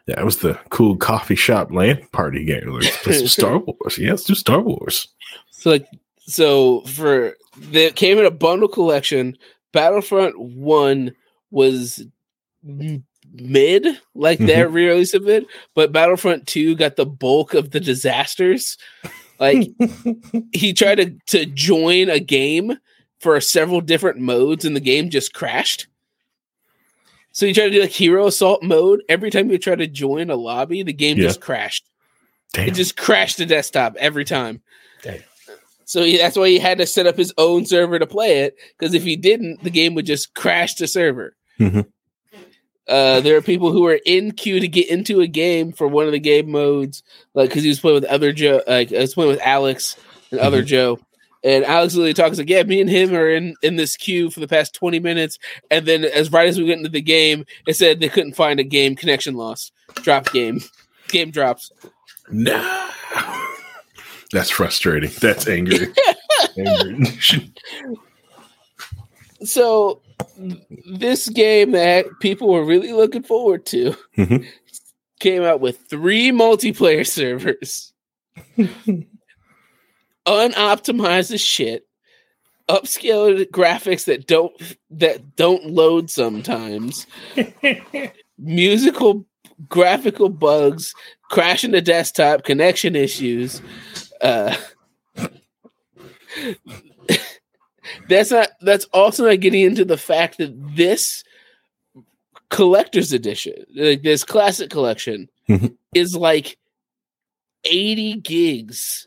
Yeah, it was the cool coffee shop LAN party game. Let's play some Star Wars. Yeah, let's do Star Wars. So like, so for the came in a bundle collection. Battlefront One was m- mid, like mm-hmm. their re-release of it, but Battlefront Two got the bulk of the disasters. Like he tried to to join a game for several different modes, and the game just crashed. So you try to do like hero assault mode. Every time you try to join a lobby, the game yeah. just crashed. Damn. It just crashed the desktop every time. Damn. So he, that's why he had to set up his own server to play it. Because if he didn't, the game would just crash the server. Mm-hmm. Uh, there are people who are in queue to get into a game for one of the game modes, like because he was playing with other Joe. Like I was playing with Alex and mm-hmm. other Joe. And Alex literally talks like, yeah, me and him are in, in this queue for the past twenty minutes. And then as right as we get into the game, it said they couldn't find a game, connection lost. Drop game. Game drops. No. That's frustrating. That's angry. angry. So this game that people were really looking forward to mm-hmm. came out with three multiplayer servers. Unoptimized as shit, upscaled graphics that don't that don't load sometimes, musical graphical bugs, crashing the desktop, connection issues. Uh, that's not. That's also not getting into the fact that this collector's edition, like this classic collection, mm-hmm. is like eighty gigs.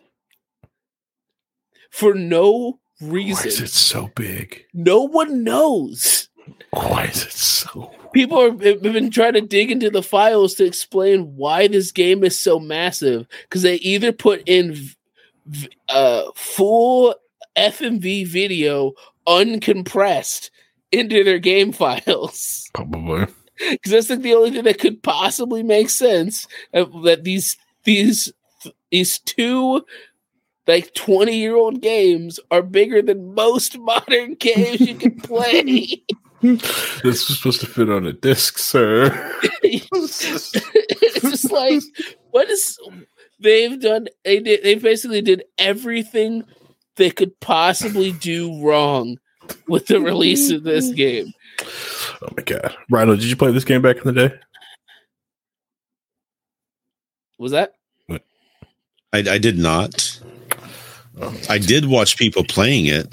For no reason. Why is it so big? No one knows. Why is it so big? People are, have been trying to dig into the files to explain why this game is so massive. Because they either put in uh, full F M V video uncompressed into their game files. Probably. Because that's like the only thing that could possibly make sense. Uh, that these these these two like twenty-year-old games are bigger than most modern games you can play. This is supposed to fit on a disc, sir. It's just like, what is... They've done... They, did, they basically did everything they could possibly do wrong with the release of this game. Oh my god. Rhino, did you play this game back in the day? Was that? I, I did not. I did watch people playing it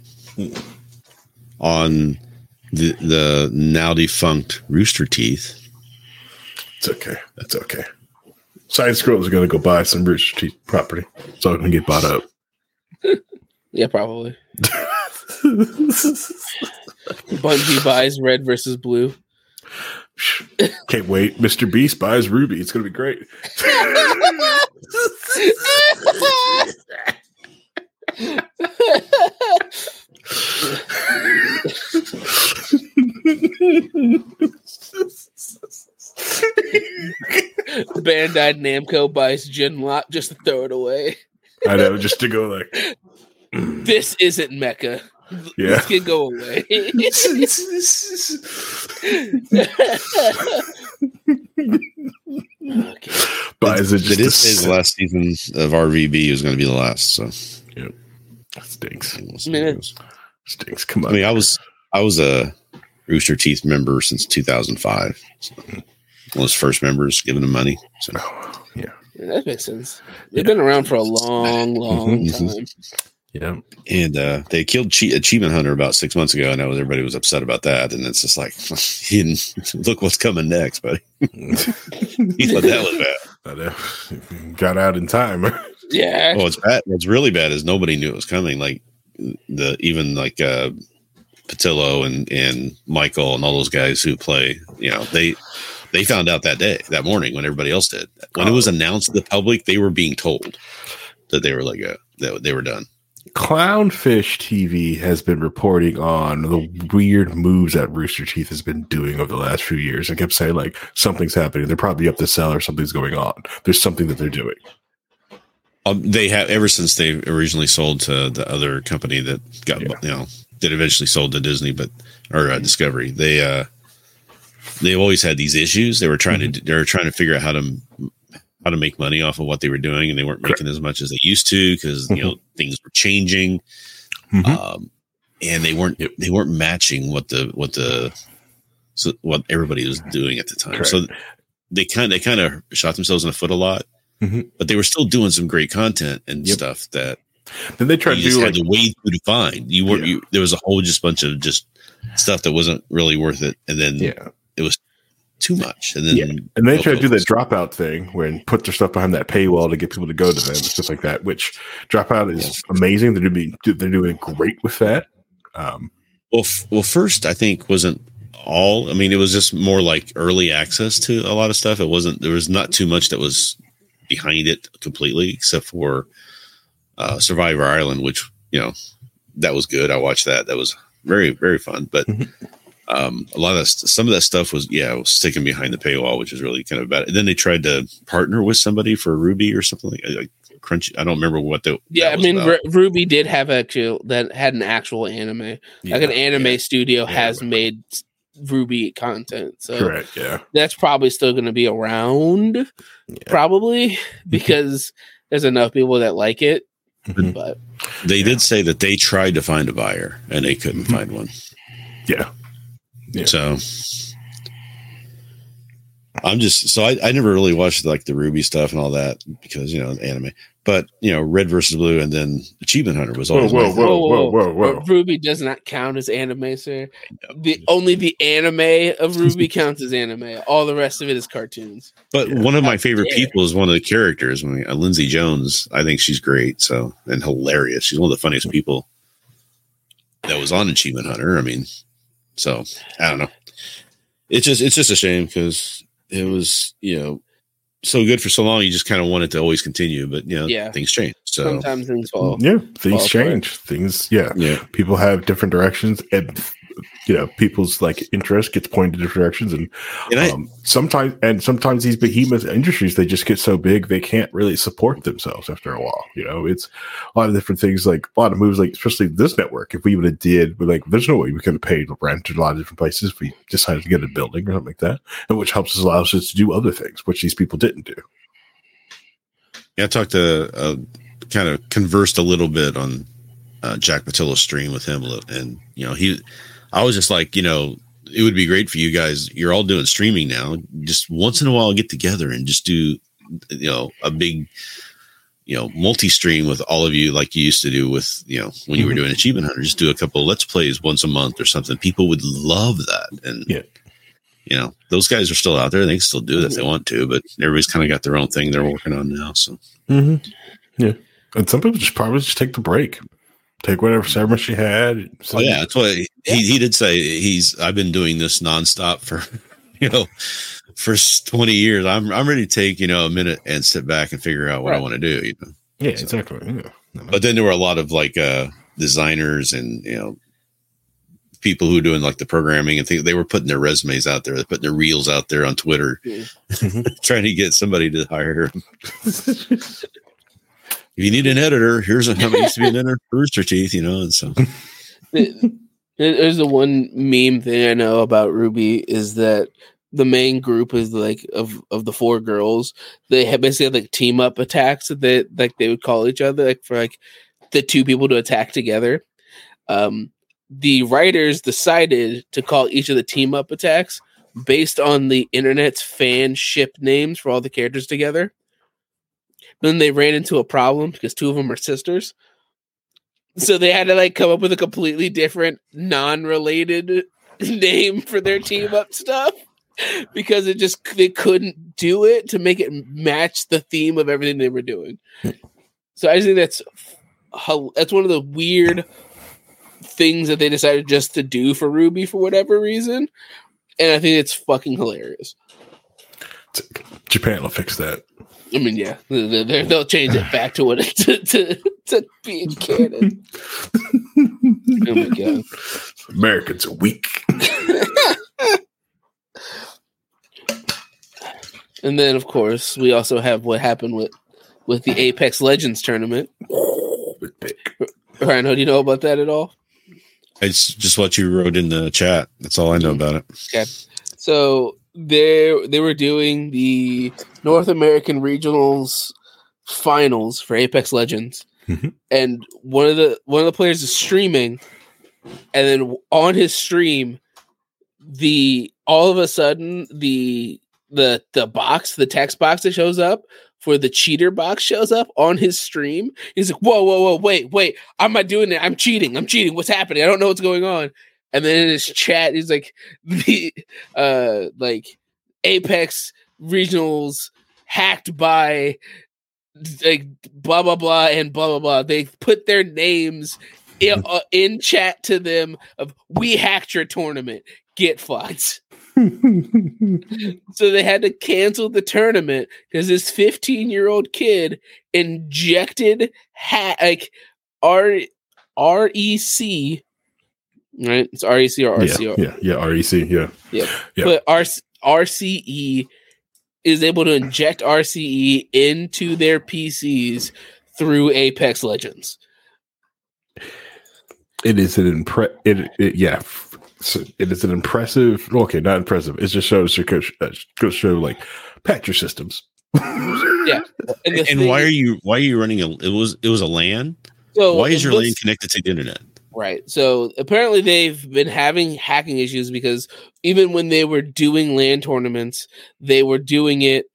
on the the now defunct Rooster Teeth. It's okay. That's okay. Side Scrolls are going to go buy some Rooster Teeth property. It's all going to get bought up. Yeah, probably. Bungie buys Red versus Blue. Can't wait. Mister Beast buys Ruby. It's going to be great. Bandai Namco buys Genlock just to throw it away. I know, just to go like, this isn't Mecha. Yeah. This can go away. Okay. Buys it just it is his last season of R V B was going to be the last. So, yep. That stinks. Man. Stinks. Come on. I mean, I was I was a Rooster Teeth member since two thousand five. So one of those first members giving them money. So. Oh, yeah. Yeah, that makes sense. They've yeah. been around for a long, long time. Yeah. And uh, they killed che- Achievement Hunter about six months ago. I know everybody was upset about that. And it's just like, look what's coming next, buddy. He thought that was bad. I know. Got out in time. Yeah. Oh, it's bad. What's really bad is nobody knew it was coming. Like the even like uh, Patillo and and Michael and all those guys who play. You know, they they found out that day, that morning, when everybody else did. When oh. it was announced to the public, they were being told that they were like uh, that they were done. Clownfish T V has been reporting on the weird moves that Rooster Teeth has been doing over the last few years and kept saying, like, something's happening. They're probably up to sell or something's going on. There's something that they're doing. Um, they have ever since they originally sold to the other company that got, yeah. you know, that eventually sold to Disney, but or uh, Discovery. They, uh, they've always had these issues. They were trying mm-hmm. to they were trying to figure out how to how to make money off of what they were doing, and they weren't making Correct. as much as they used to because mm-hmm. you know things were changing, mm-hmm. um, and they weren't they weren't matching what the what the so what everybody was doing at the time. Correct. So they kind they kind of shot themselves in the foot a lot, mm-hmm. but they were still doing some great content and yep. stuff that. Then they tried you to just do had like, to wade through to find. You weren't. Yeah. You, there was a whole just bunch of just stuff that wasn't really worth it, and then yeah. it was too much. And then yeah. and they tried to do that dropout thing when put their stuff behind that paywall to get people to go to them and stuff like that. Which dropout is yeah. amazing. They're doing they're doing great with that. Um, well, f- well, first I think wasn't all. I mean, it was just more like early access to a lot of stuff. It wasn't. There was not too much that was behind it completely, except for. Uh, Survivor Island, which you know that was good. I watched that. That was very very fun. But um, a lot of st- some of that stuff was yeah was sticking behind the paywall, which is really kind of bad. And then they tried to partner with somebody for Ruby or something like, like Crunchy. I don't remember what the yeah. I mean, R- Ruby did have actual that had an actual anime. Yeah, like an anime yeah. studio yeah, has yeah. made Ruby content. So correct. Yeah, that's probably still going to be around, yeah. probably because there's enough people that like it. Mm-hmm. But they yeah. did say that they tried to find a buyer and they couldn't mm-hmm. find one. Yeah. yeah. So I'm just so I, I never really watched like the Ruby stuff and all that because you know anime. But you know, Red versus Blue and then Achievement Hunter was always whoa, whoa, whoa, whoa, whoa, whoa, whoa. Ruby does not count as anime, sir. The only the anime of Ruby counts as anime. All the rest of it is cartoons. But yeah. one of my favorite yeah. people is one of the characters, I mean, uh, Lindsay Jones. I think she's great, so and hilarious. She's one of the funniest people that was on Achievement Hunter. I mean, so I don't know. It's just it's just a shame because it was you know. so good for so long, you just kind of want it to always continue, but you know, yeah. things change. So sometimes things fall. Yeah, things fall change. Apart. Things, yeah. yeah. People have different directions, and you know, people's like interest gets pointed in different directions, and, and I, um, sometimes, and sometimes these behemoth industries they just get so big they can't really support themselves after a while. You know, it's a lot of different things, like a lot of moves, like especially this network. If we would have did, we're like, there's no way we could have paid rent in a lot of different places if we decided to get a building or something like that, and which helps us allows us to do other things which these people didn't do. Yeah, I talked to uh, kind of conversed a little bit on uh, Jack Patillo's stream with him, and you know, he, I was just like, you know, it would be great for you guys. You're all doing streaming now. Just once in a while, get together and just do, you know, a big, you know, multi-stream with all of you, like you used to do with, you know, when you mm-hmm. were doing Achievement Hunter. Just do a couple of Let's Plays once a month or something. People would love that, and yeah. You know, those guys are still out there. They can still do that if they want to, but everybody's kind of got their own thing they're working on now. So, mm-hmm. yeah. And some people just probably just take the break, take whatever severance she had. Oh, yeah. That's why he, yeah. he did say he's, I've been doing this nonstop for, you know, for twenty years. I'm, I'm ready to take, you know, a minute and sit back and figure out what right. I want to do. You know? Yeah, so, exactly. Yeah. But then there were a lot of like uh, designers and, you know, people who are doing like the programming and things, they were putting their resumes out there, they're putting their reels out there on Twitter, mm-hmm. trying to get somebody to hire them. If you need an editor, here's a, how it used to be an editor for Rooster Teeth, you know, and so. There's the one meme thing I know about Ruby is that the main group is like of, of the four girls. They have basically like team up attacks that they, like they would call each other, like for like the two people to attack together. Um, The writers decided to call each of the team up attacks based on the internet's fan ship names for all the characters together. Then they ran into a problem because two of them are sisters. So they had to like come up with a completely different non-related name for their team up stuff because it just, they couldn't do it to make it match the theme of everything they were doing. So I just think that's, that's one of the weird things that they decided just to do for Ruby for whatever reason, and I think it's fucking hilarious. Japan will fix that. I mean, yeah, they're, they're, they'll change it back to what it to, to, to being canon. Oh my god, Americans are weak. And then, of course, we also have what happened with with the Apex Legends tournament. Rhino, do you know about that at all? It's just what you wrote in the chat. That's all I know about it. Okay. So they they were doing the North American Regionals finals for Apex Legends, mm-hmm. and one of the one of the players is streaming, and then on his stream, the all of a sudden the the the box, the text box that shows up for the cheater box shows up on his stream. He's like, "Whoa, whoa, whoa! Wait, wait! I'm not doing it. I'm cheating. I'm cheating. What's happening? I don't know what's going on." And then in his chat, he's like, "The uh, like Apex Regionals hacked by like blah blah blah and blah blah blah." They put their names in, uh, in chat to them of "We hacked your tournament. Get fucked." So they had to cancel the tournament because this fifteen-year-old kid injected ha- like R R E C. Right, it's R E C or R C R. Yeah, yeah, yeah, R E C, yeah. yeah. yeah. But R- RCE is able to inject R C E into their P Cs through Apex Legends. It is an impre- it, it yeah. So it is an impressive. Okay, not impressive. It just shows to coach, uh, go show like patch your systems. Yeah, and, and why are you why are you running a? It was it was a LAN. So why is your looks, LAN connected to the internet? Right. So apparently they've been having hacking issues because even when they were doing LAN tournaments, they were doing it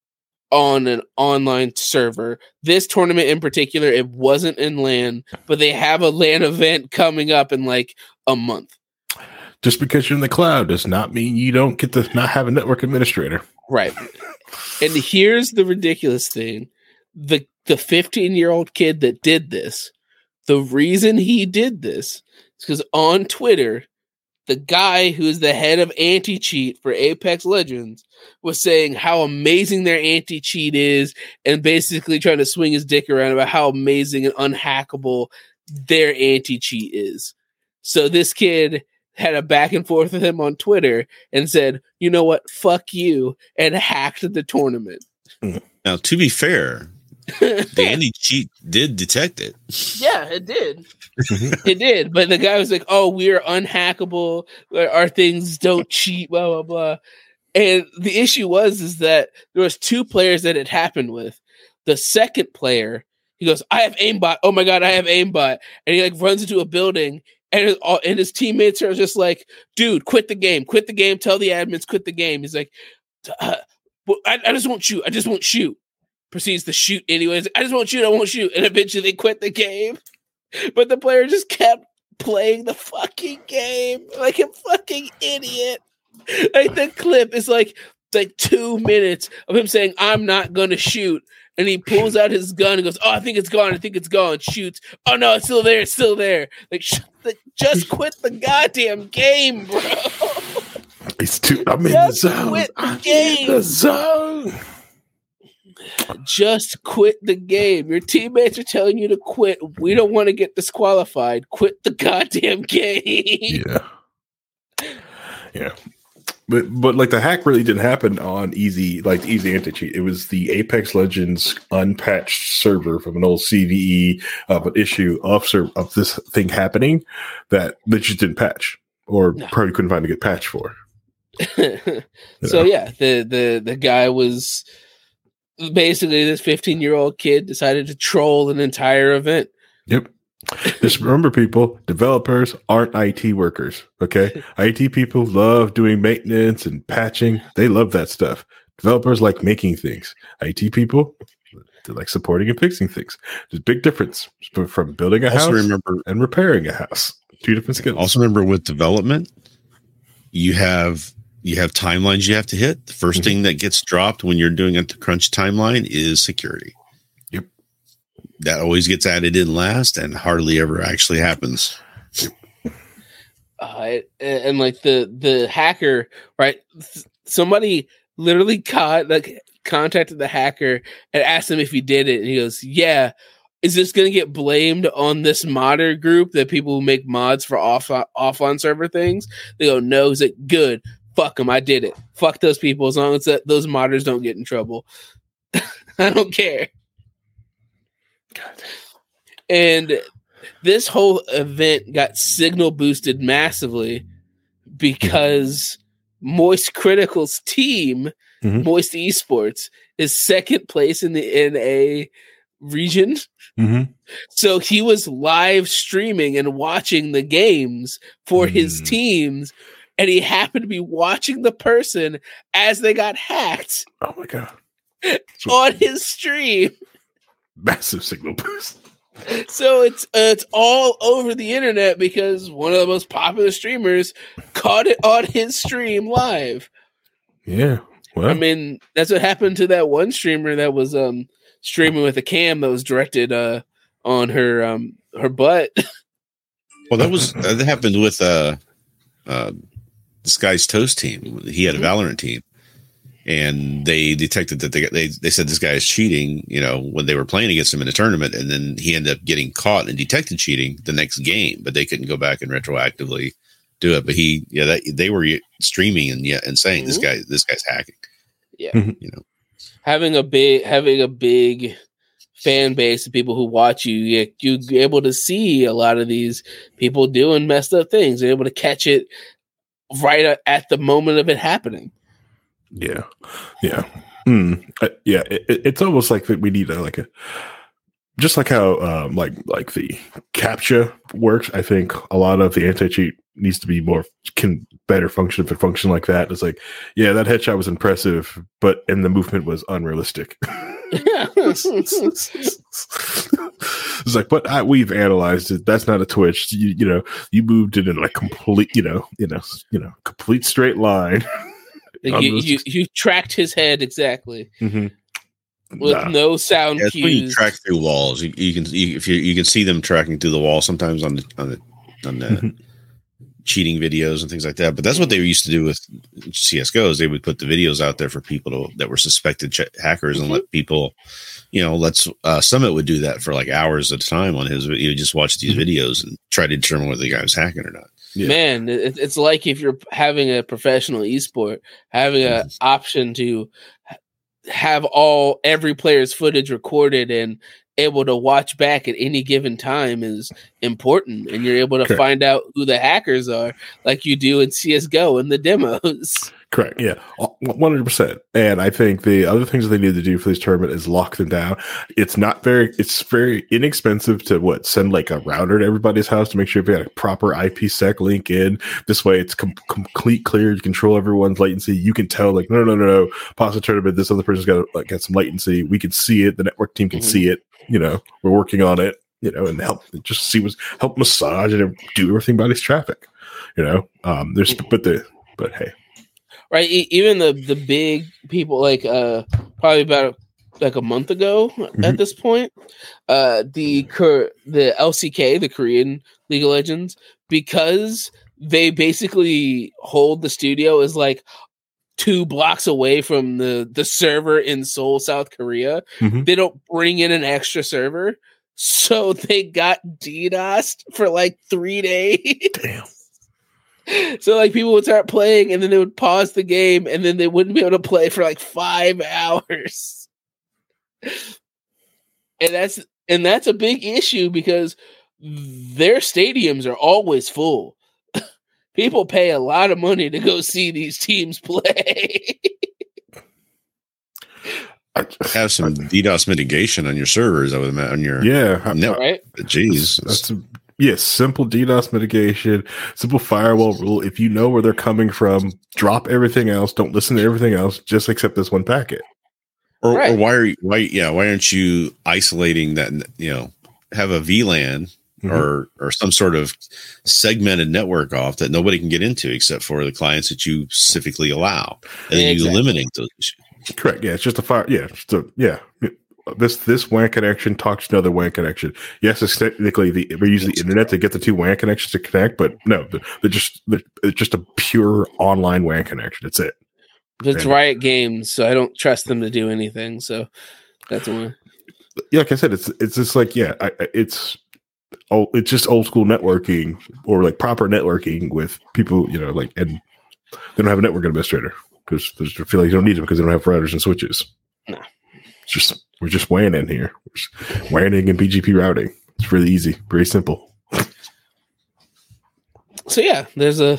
on an online server. This tournament in particular, it wasn't in LAN, but they have a LAN event coming up in like a month. Just because you're in the cloud does not mean you don't get to not have a network administrator. Right. And here's the ridiculous thing. The the fifteen-year-old kid that did this, the reason he did this is because on Twitter, the guy who's the head of anti-cheat for Apex Legends was saying how amazing their anti-cheat is and basically trying to swing his dick around about how amazing and unhackable their anti-cheat is. So this kid had a back and forth with him on Twitter and said, "You know what? Fuck you," and hacked the tournament. Now, to be fair, the anti-cheat did detect it. Yeah, it did. It did. But the guy was like, "Oh, we're unhackable. Our things don't cheat, blah, blah, blah." And the issue was is that there was two players that it happened with. The second player, he goes, "I have aimbot. Oh my God, I have aimbot." And he like runs into a building and his, and his teammates are just like, "Dude, quit the game. Quit the game. Tell the admins, quit the game." He's like, uh, well, I, I just won't shoot. I just won't shoot. Proceeds to shoot anyways. I just won't shoot. I won't shoot. And eventually they quit the game. But the player just kept playing the fucking game like a fucking idiot. Like the clip is like like two minutes of him saying, "I'm not gonna shoot." And he pulls out his gun and goes, "Oh, I think it's gone. I think it's gone." Shoots. "Oh no, it's still there. It's still there." Like, sh- the, just quit the goddamn game, bro. It's too. I'm in just the zone. Quit the game. The zone. Just quit the game. Your teammates are telling you to quit. We don't want to get disqualified. Quit the goddamn game. Yeah. Yeah. But but like the hack really didn't happen on easy like easy anti-cheat. It was the Apex Legends unpatched server from an old C V E of an issue of ser- of this thing happening that they just didn't patch or no. probably couldn't find a good patch for. So yeah, the the the guy was basically this fifteen-year-old kid decided to troll an entire event. Yep. Just remember, people, developers aren't I T workers, okay? I T people love doing maintenance and patching. They love that stuff. Developers like making things. I T people, they like supporting and fixing things. There's a big difference from building a also house remember, and repairing a house. Two different skills. Also remember with development, you have you have timelines you have to hit. The first mm-hmm. thing that gets dropped when you're doing a crunch timeline is security. That always gets added in last and hardly ever actually happens. Uh, and like the, the hacker, right? Somebody literally caught, like contacted the hacker and asked him if he did it. And he goes, "Yeah, is this going to get blamed on this modder group, the people who make mods for off, off on server things?" They go, "No." He's like, "Good. Fuck them. I did it. Fuck those people. As long as that, those modders don't get in trouble. I don't care." And this whole event got signal boosted massively because Moist Critical's team, mm-hmm. Moist Esports, is second place in the N A region. Mm-hmm. So he was live streaming and watching the games for mm. his teams, and he happened to be watching the person as they got hacked. Oh my god! On his stream, massive signal boost. So it's uh, it's all over the internet because one of the most popular streamers caught it on his stream live. Yeah, well, I mean that's what happened to that one streamer that was um. streaming with a cam that was directed uh, on her um, her butt. Well, that was that happened with uh, uh, this guy's Toast team. He had a Valorant team, and they detected that they they they said this guy is cheating. You know, when they were playing against him in a tournament, and then he ended up getting caught and detected cheating the next game, but they couldn't go back and retroactively do it. But he, yeah, that, they were streaming and yeah, and saying mm-hmm. this guy this guy's hacking. Yeah, you know. Having a big, having a big fan base of people who watch you, you, you're able to see a lot of these people doing messed up things. You're able to catch it right at the moment of it happening. Yeah, yeah, mm. uh, yeah. It, it's almost like that. We need a, like a, just like how um, like like the CAPTCHA works. I think a lot of the anti-cheat needs to be more can better function if it functioned like that. It's like, yeah, that headshot was impressive, but and the movement was unrealistic. It's like, but I, we've analyzed it. That's not a twitch. You, you know, you moved it in a complete, you know, you know, you know, complete straight line. Like you, you, you tracked his head exactly. Mm-hmm. With nah. no sound yeah, cues. When you track through walls, you, you can you, if you you can see them tracking through the wall sometimes on the on the on the mm-hmm. cheating videos and things like that. But that's what they used to do with C S G O. Is they would put the videos out there for people to, that were suspected ch- hackers mm-hmm. and let people, you know, let's uh, Summit would do that for like hours at a time on his. You know, just watch these mm-hmm. videos and try to determine whether the guy was hacking or not. Yeah. Man, it, it's like if you're having a professional esport, having an mm-hmm. option to have all every player's footage recorded and able to watch back at any given time is important, and you're able to Correct. Find out who the hackers are like you do in C S G O in the demos. Correct. Yeah, one hundred percent. And I think the other things that they need to do for this tournament is lock them down. It's not very, it's very inexpensive to what send like a router to everybody's house to make sure you've got a proper I P sec link in. This way it's com- complete clear. You control everyone's latency. You can tell like, no, no, no, no, pause the tournament. This other person's got like, got some latency. We can see it. The network team can mm-hmm. see it. You know, we're working on it, you know, and help just see what's help massage and do everything by this traffic, you know, um, there's, but the, but hey. Right, even the the big people, like uh, probably about like a month ago mm-hmm. at this point, uh, the the L C K, the Korean League of Legends, because they basically hold the studio as like two blocks away from the the server in Seoul, South Korea. Mm-hmm. They don't bring in an extra server, so they got DDoSed for like three days. Damn. So like people would start playing and then they would pause the game and then they wouldn't be able to play for like five hours. And that's and that's a big issue because their stadiums are always full. People pay a lot of money to go see these teams play. Have some DDoS mitigation on your servers, I would imagine, on your yeah network. Right? Jeez. That's a, yes, simple DDoS mitigation, simple firewall rule. If you know where they're coming from, drop everything else. Don't listen to everything else. Just accept this one packet. Or, right. or why are you, why yeah why aren't you isolating that? You know, have a V LAN mm-hmm. or or some sort of segmented network off that nobody can get into except for the clients that you specifically allow, and then exactly. you eliminate those issues. Correct. Yeah, it's just a fire. Yeah, just a, yeah. This this W A N connection talks to another W A N connection. Yes, it's technically the we use the internet to get the two W A N connections to connect, but no, they're just they're, it's just a pure online W A N connection. That's it. It's and, Riot Games, so I don't trust them to do anything. So that's why. Yeah, like I said, it's it's just like yeah, I, it's oh, it's just old school networking or like proper networking with people, you know, like and they don't have a network administrator because they feel like you don't need them because they don't have routers and switches. No, it's just. We're just W A N in here. We're just W A N-ing and B G P routing. It's really easy, very simple. So yeah, there's a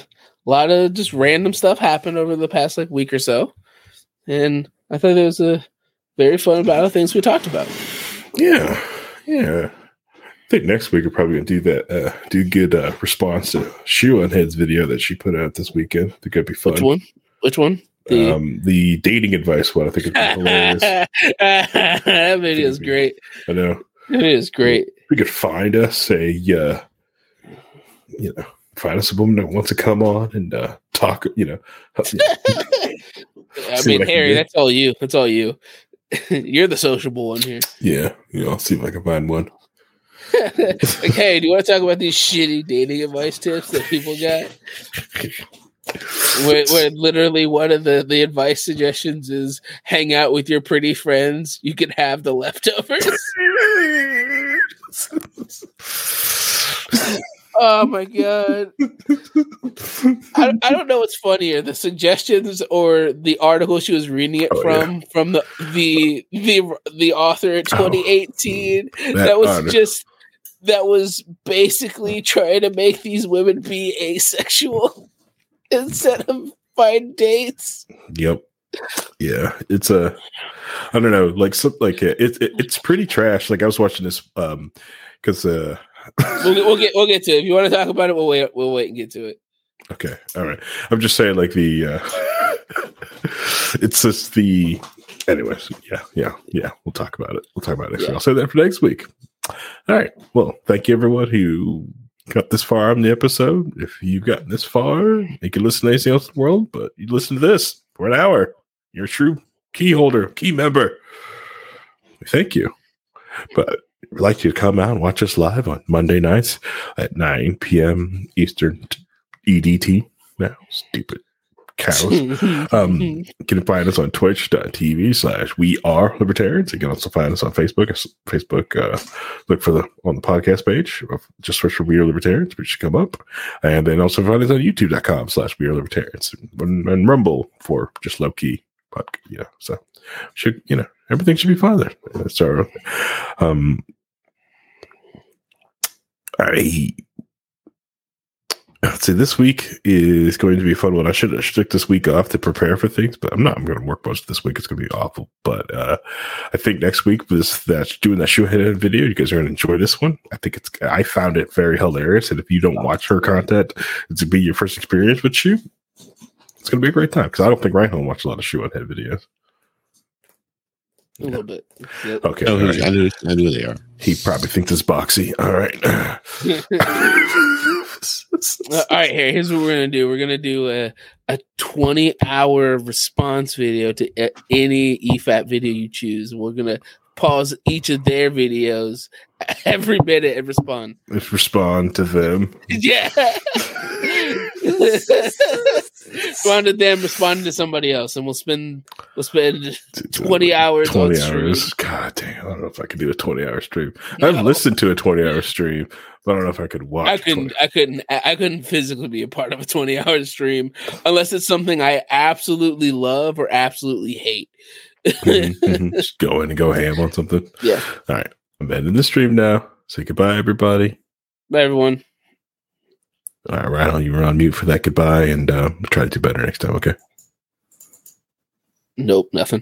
a lot of just random stuff happened over the past like week or so, and I thought it was a very fun amount of things we talked about. Yeah, yeah. I think next week we're probably gonna do that. Uh, do good uh, response to Shoe on Head's video that she put out this weekend. I think that'd be fun. Which one? Which one? The, um, the dating advice one. I think it'd be hilarious. That video is great. I know. It is great. We could find us a, uh, you know, find us a woman that wants to come on and uh, talk. You know, you know I mean, Harry, that's all you. That's all you. You're the sociable one here. Yeah, you know, I'll see if I can find one. Like, hey, do you want to talk about these shitty dating advice tips that people got? Where, where literally one of the, the advice suggestions is hang out with your pretty friends. You can have the leftovers. Oh my god! I, I don't know what's funnier, the suggestions or the article she was reading it oh, from yeah. from the the the the author in twenty eighteen. Oh, that, that was honor. just that was basically trying to make these women be asexual instead of find dates. Yep. Yeah, it's a I don't know, like so, like it, it it's pretty trash. Like I was watching this um because uh. we'll, get, we'll get we'll get to it. If you want to talk about it, we'll wait. We'll wait and get to it. Okay, all right. I'm just saying, like the uh, it's just the. Anyways, yeah, yeah, yeah. We'll talk about it. We'll talk about it next yeah. week. I'll say that for next week. All right. Well, thank you everyone who got this far on the episode. If you've gotten this far, you can listen to anything else in the world, but you listen to this for an hour. You're a true key holder, key member. Thank you. But. We'd like you to come out and watch us live on Monday nights at nine p.m. Eastern E D T. Now, stupid cows. um, you can find us on twitch.tv slash we are libertarians. You can also find us on Facebook. Facebook, uh, look for the on the podcast page. Just search for We Are Libertarians, which should come up. And then also find us on youtube.com slash We Are Libertarians. And, and Rumble for just low key. But, yeah, so should, you know, everything should be fine there. So, um, I let's see. This week is going to be a fun one. I should, I should take this week off to prepare for things, but I'm not. I'm going to work most of this week. It's going to be awful. But uh, I think next week was that doing that Shoehead video. You guys are going to enjoy this one. I think it's. I found it very hilarious. And if you don't watch her content, it's to be your first experience with Shoe. It's going to be a great time because I don't think Reinhold watched a lot of Shoehead videos. A little bit. Yep. Okay. Oh, right. I knew, I knew they are. He probably thinks it's boxy. All right. uh, all right, here. Here's what we're gonna do. We're gonna do a a twenty hour response video to a, any E F A P video you choose. We're gonna pause each of their videos every minute and respond. Let's respond to them. Yeah. Respond to them, respond to somebody else, and we'll spend we'll spend twenty hours. Twenty on hours. Stream. God damn! I don't know if I could do a twenty-hour stream. No. I've listened to a twenty-hour stream, but I don't know if I could watch. I couldn't. twenty I couldn't. I couldn't physically be a part of a twenty-hour stream unless it's something I absolutely love or absolutely hate. mm-hmm, mm-hmm. Just go in and go ham on something. Yeah. All right. I'm ending the stream now. Say goodbye, everybody. Bye, everyone. All right, Ryan, you were on mute for that goodbye, and uh, we'll try to do better next time, okay? Nope, nothing.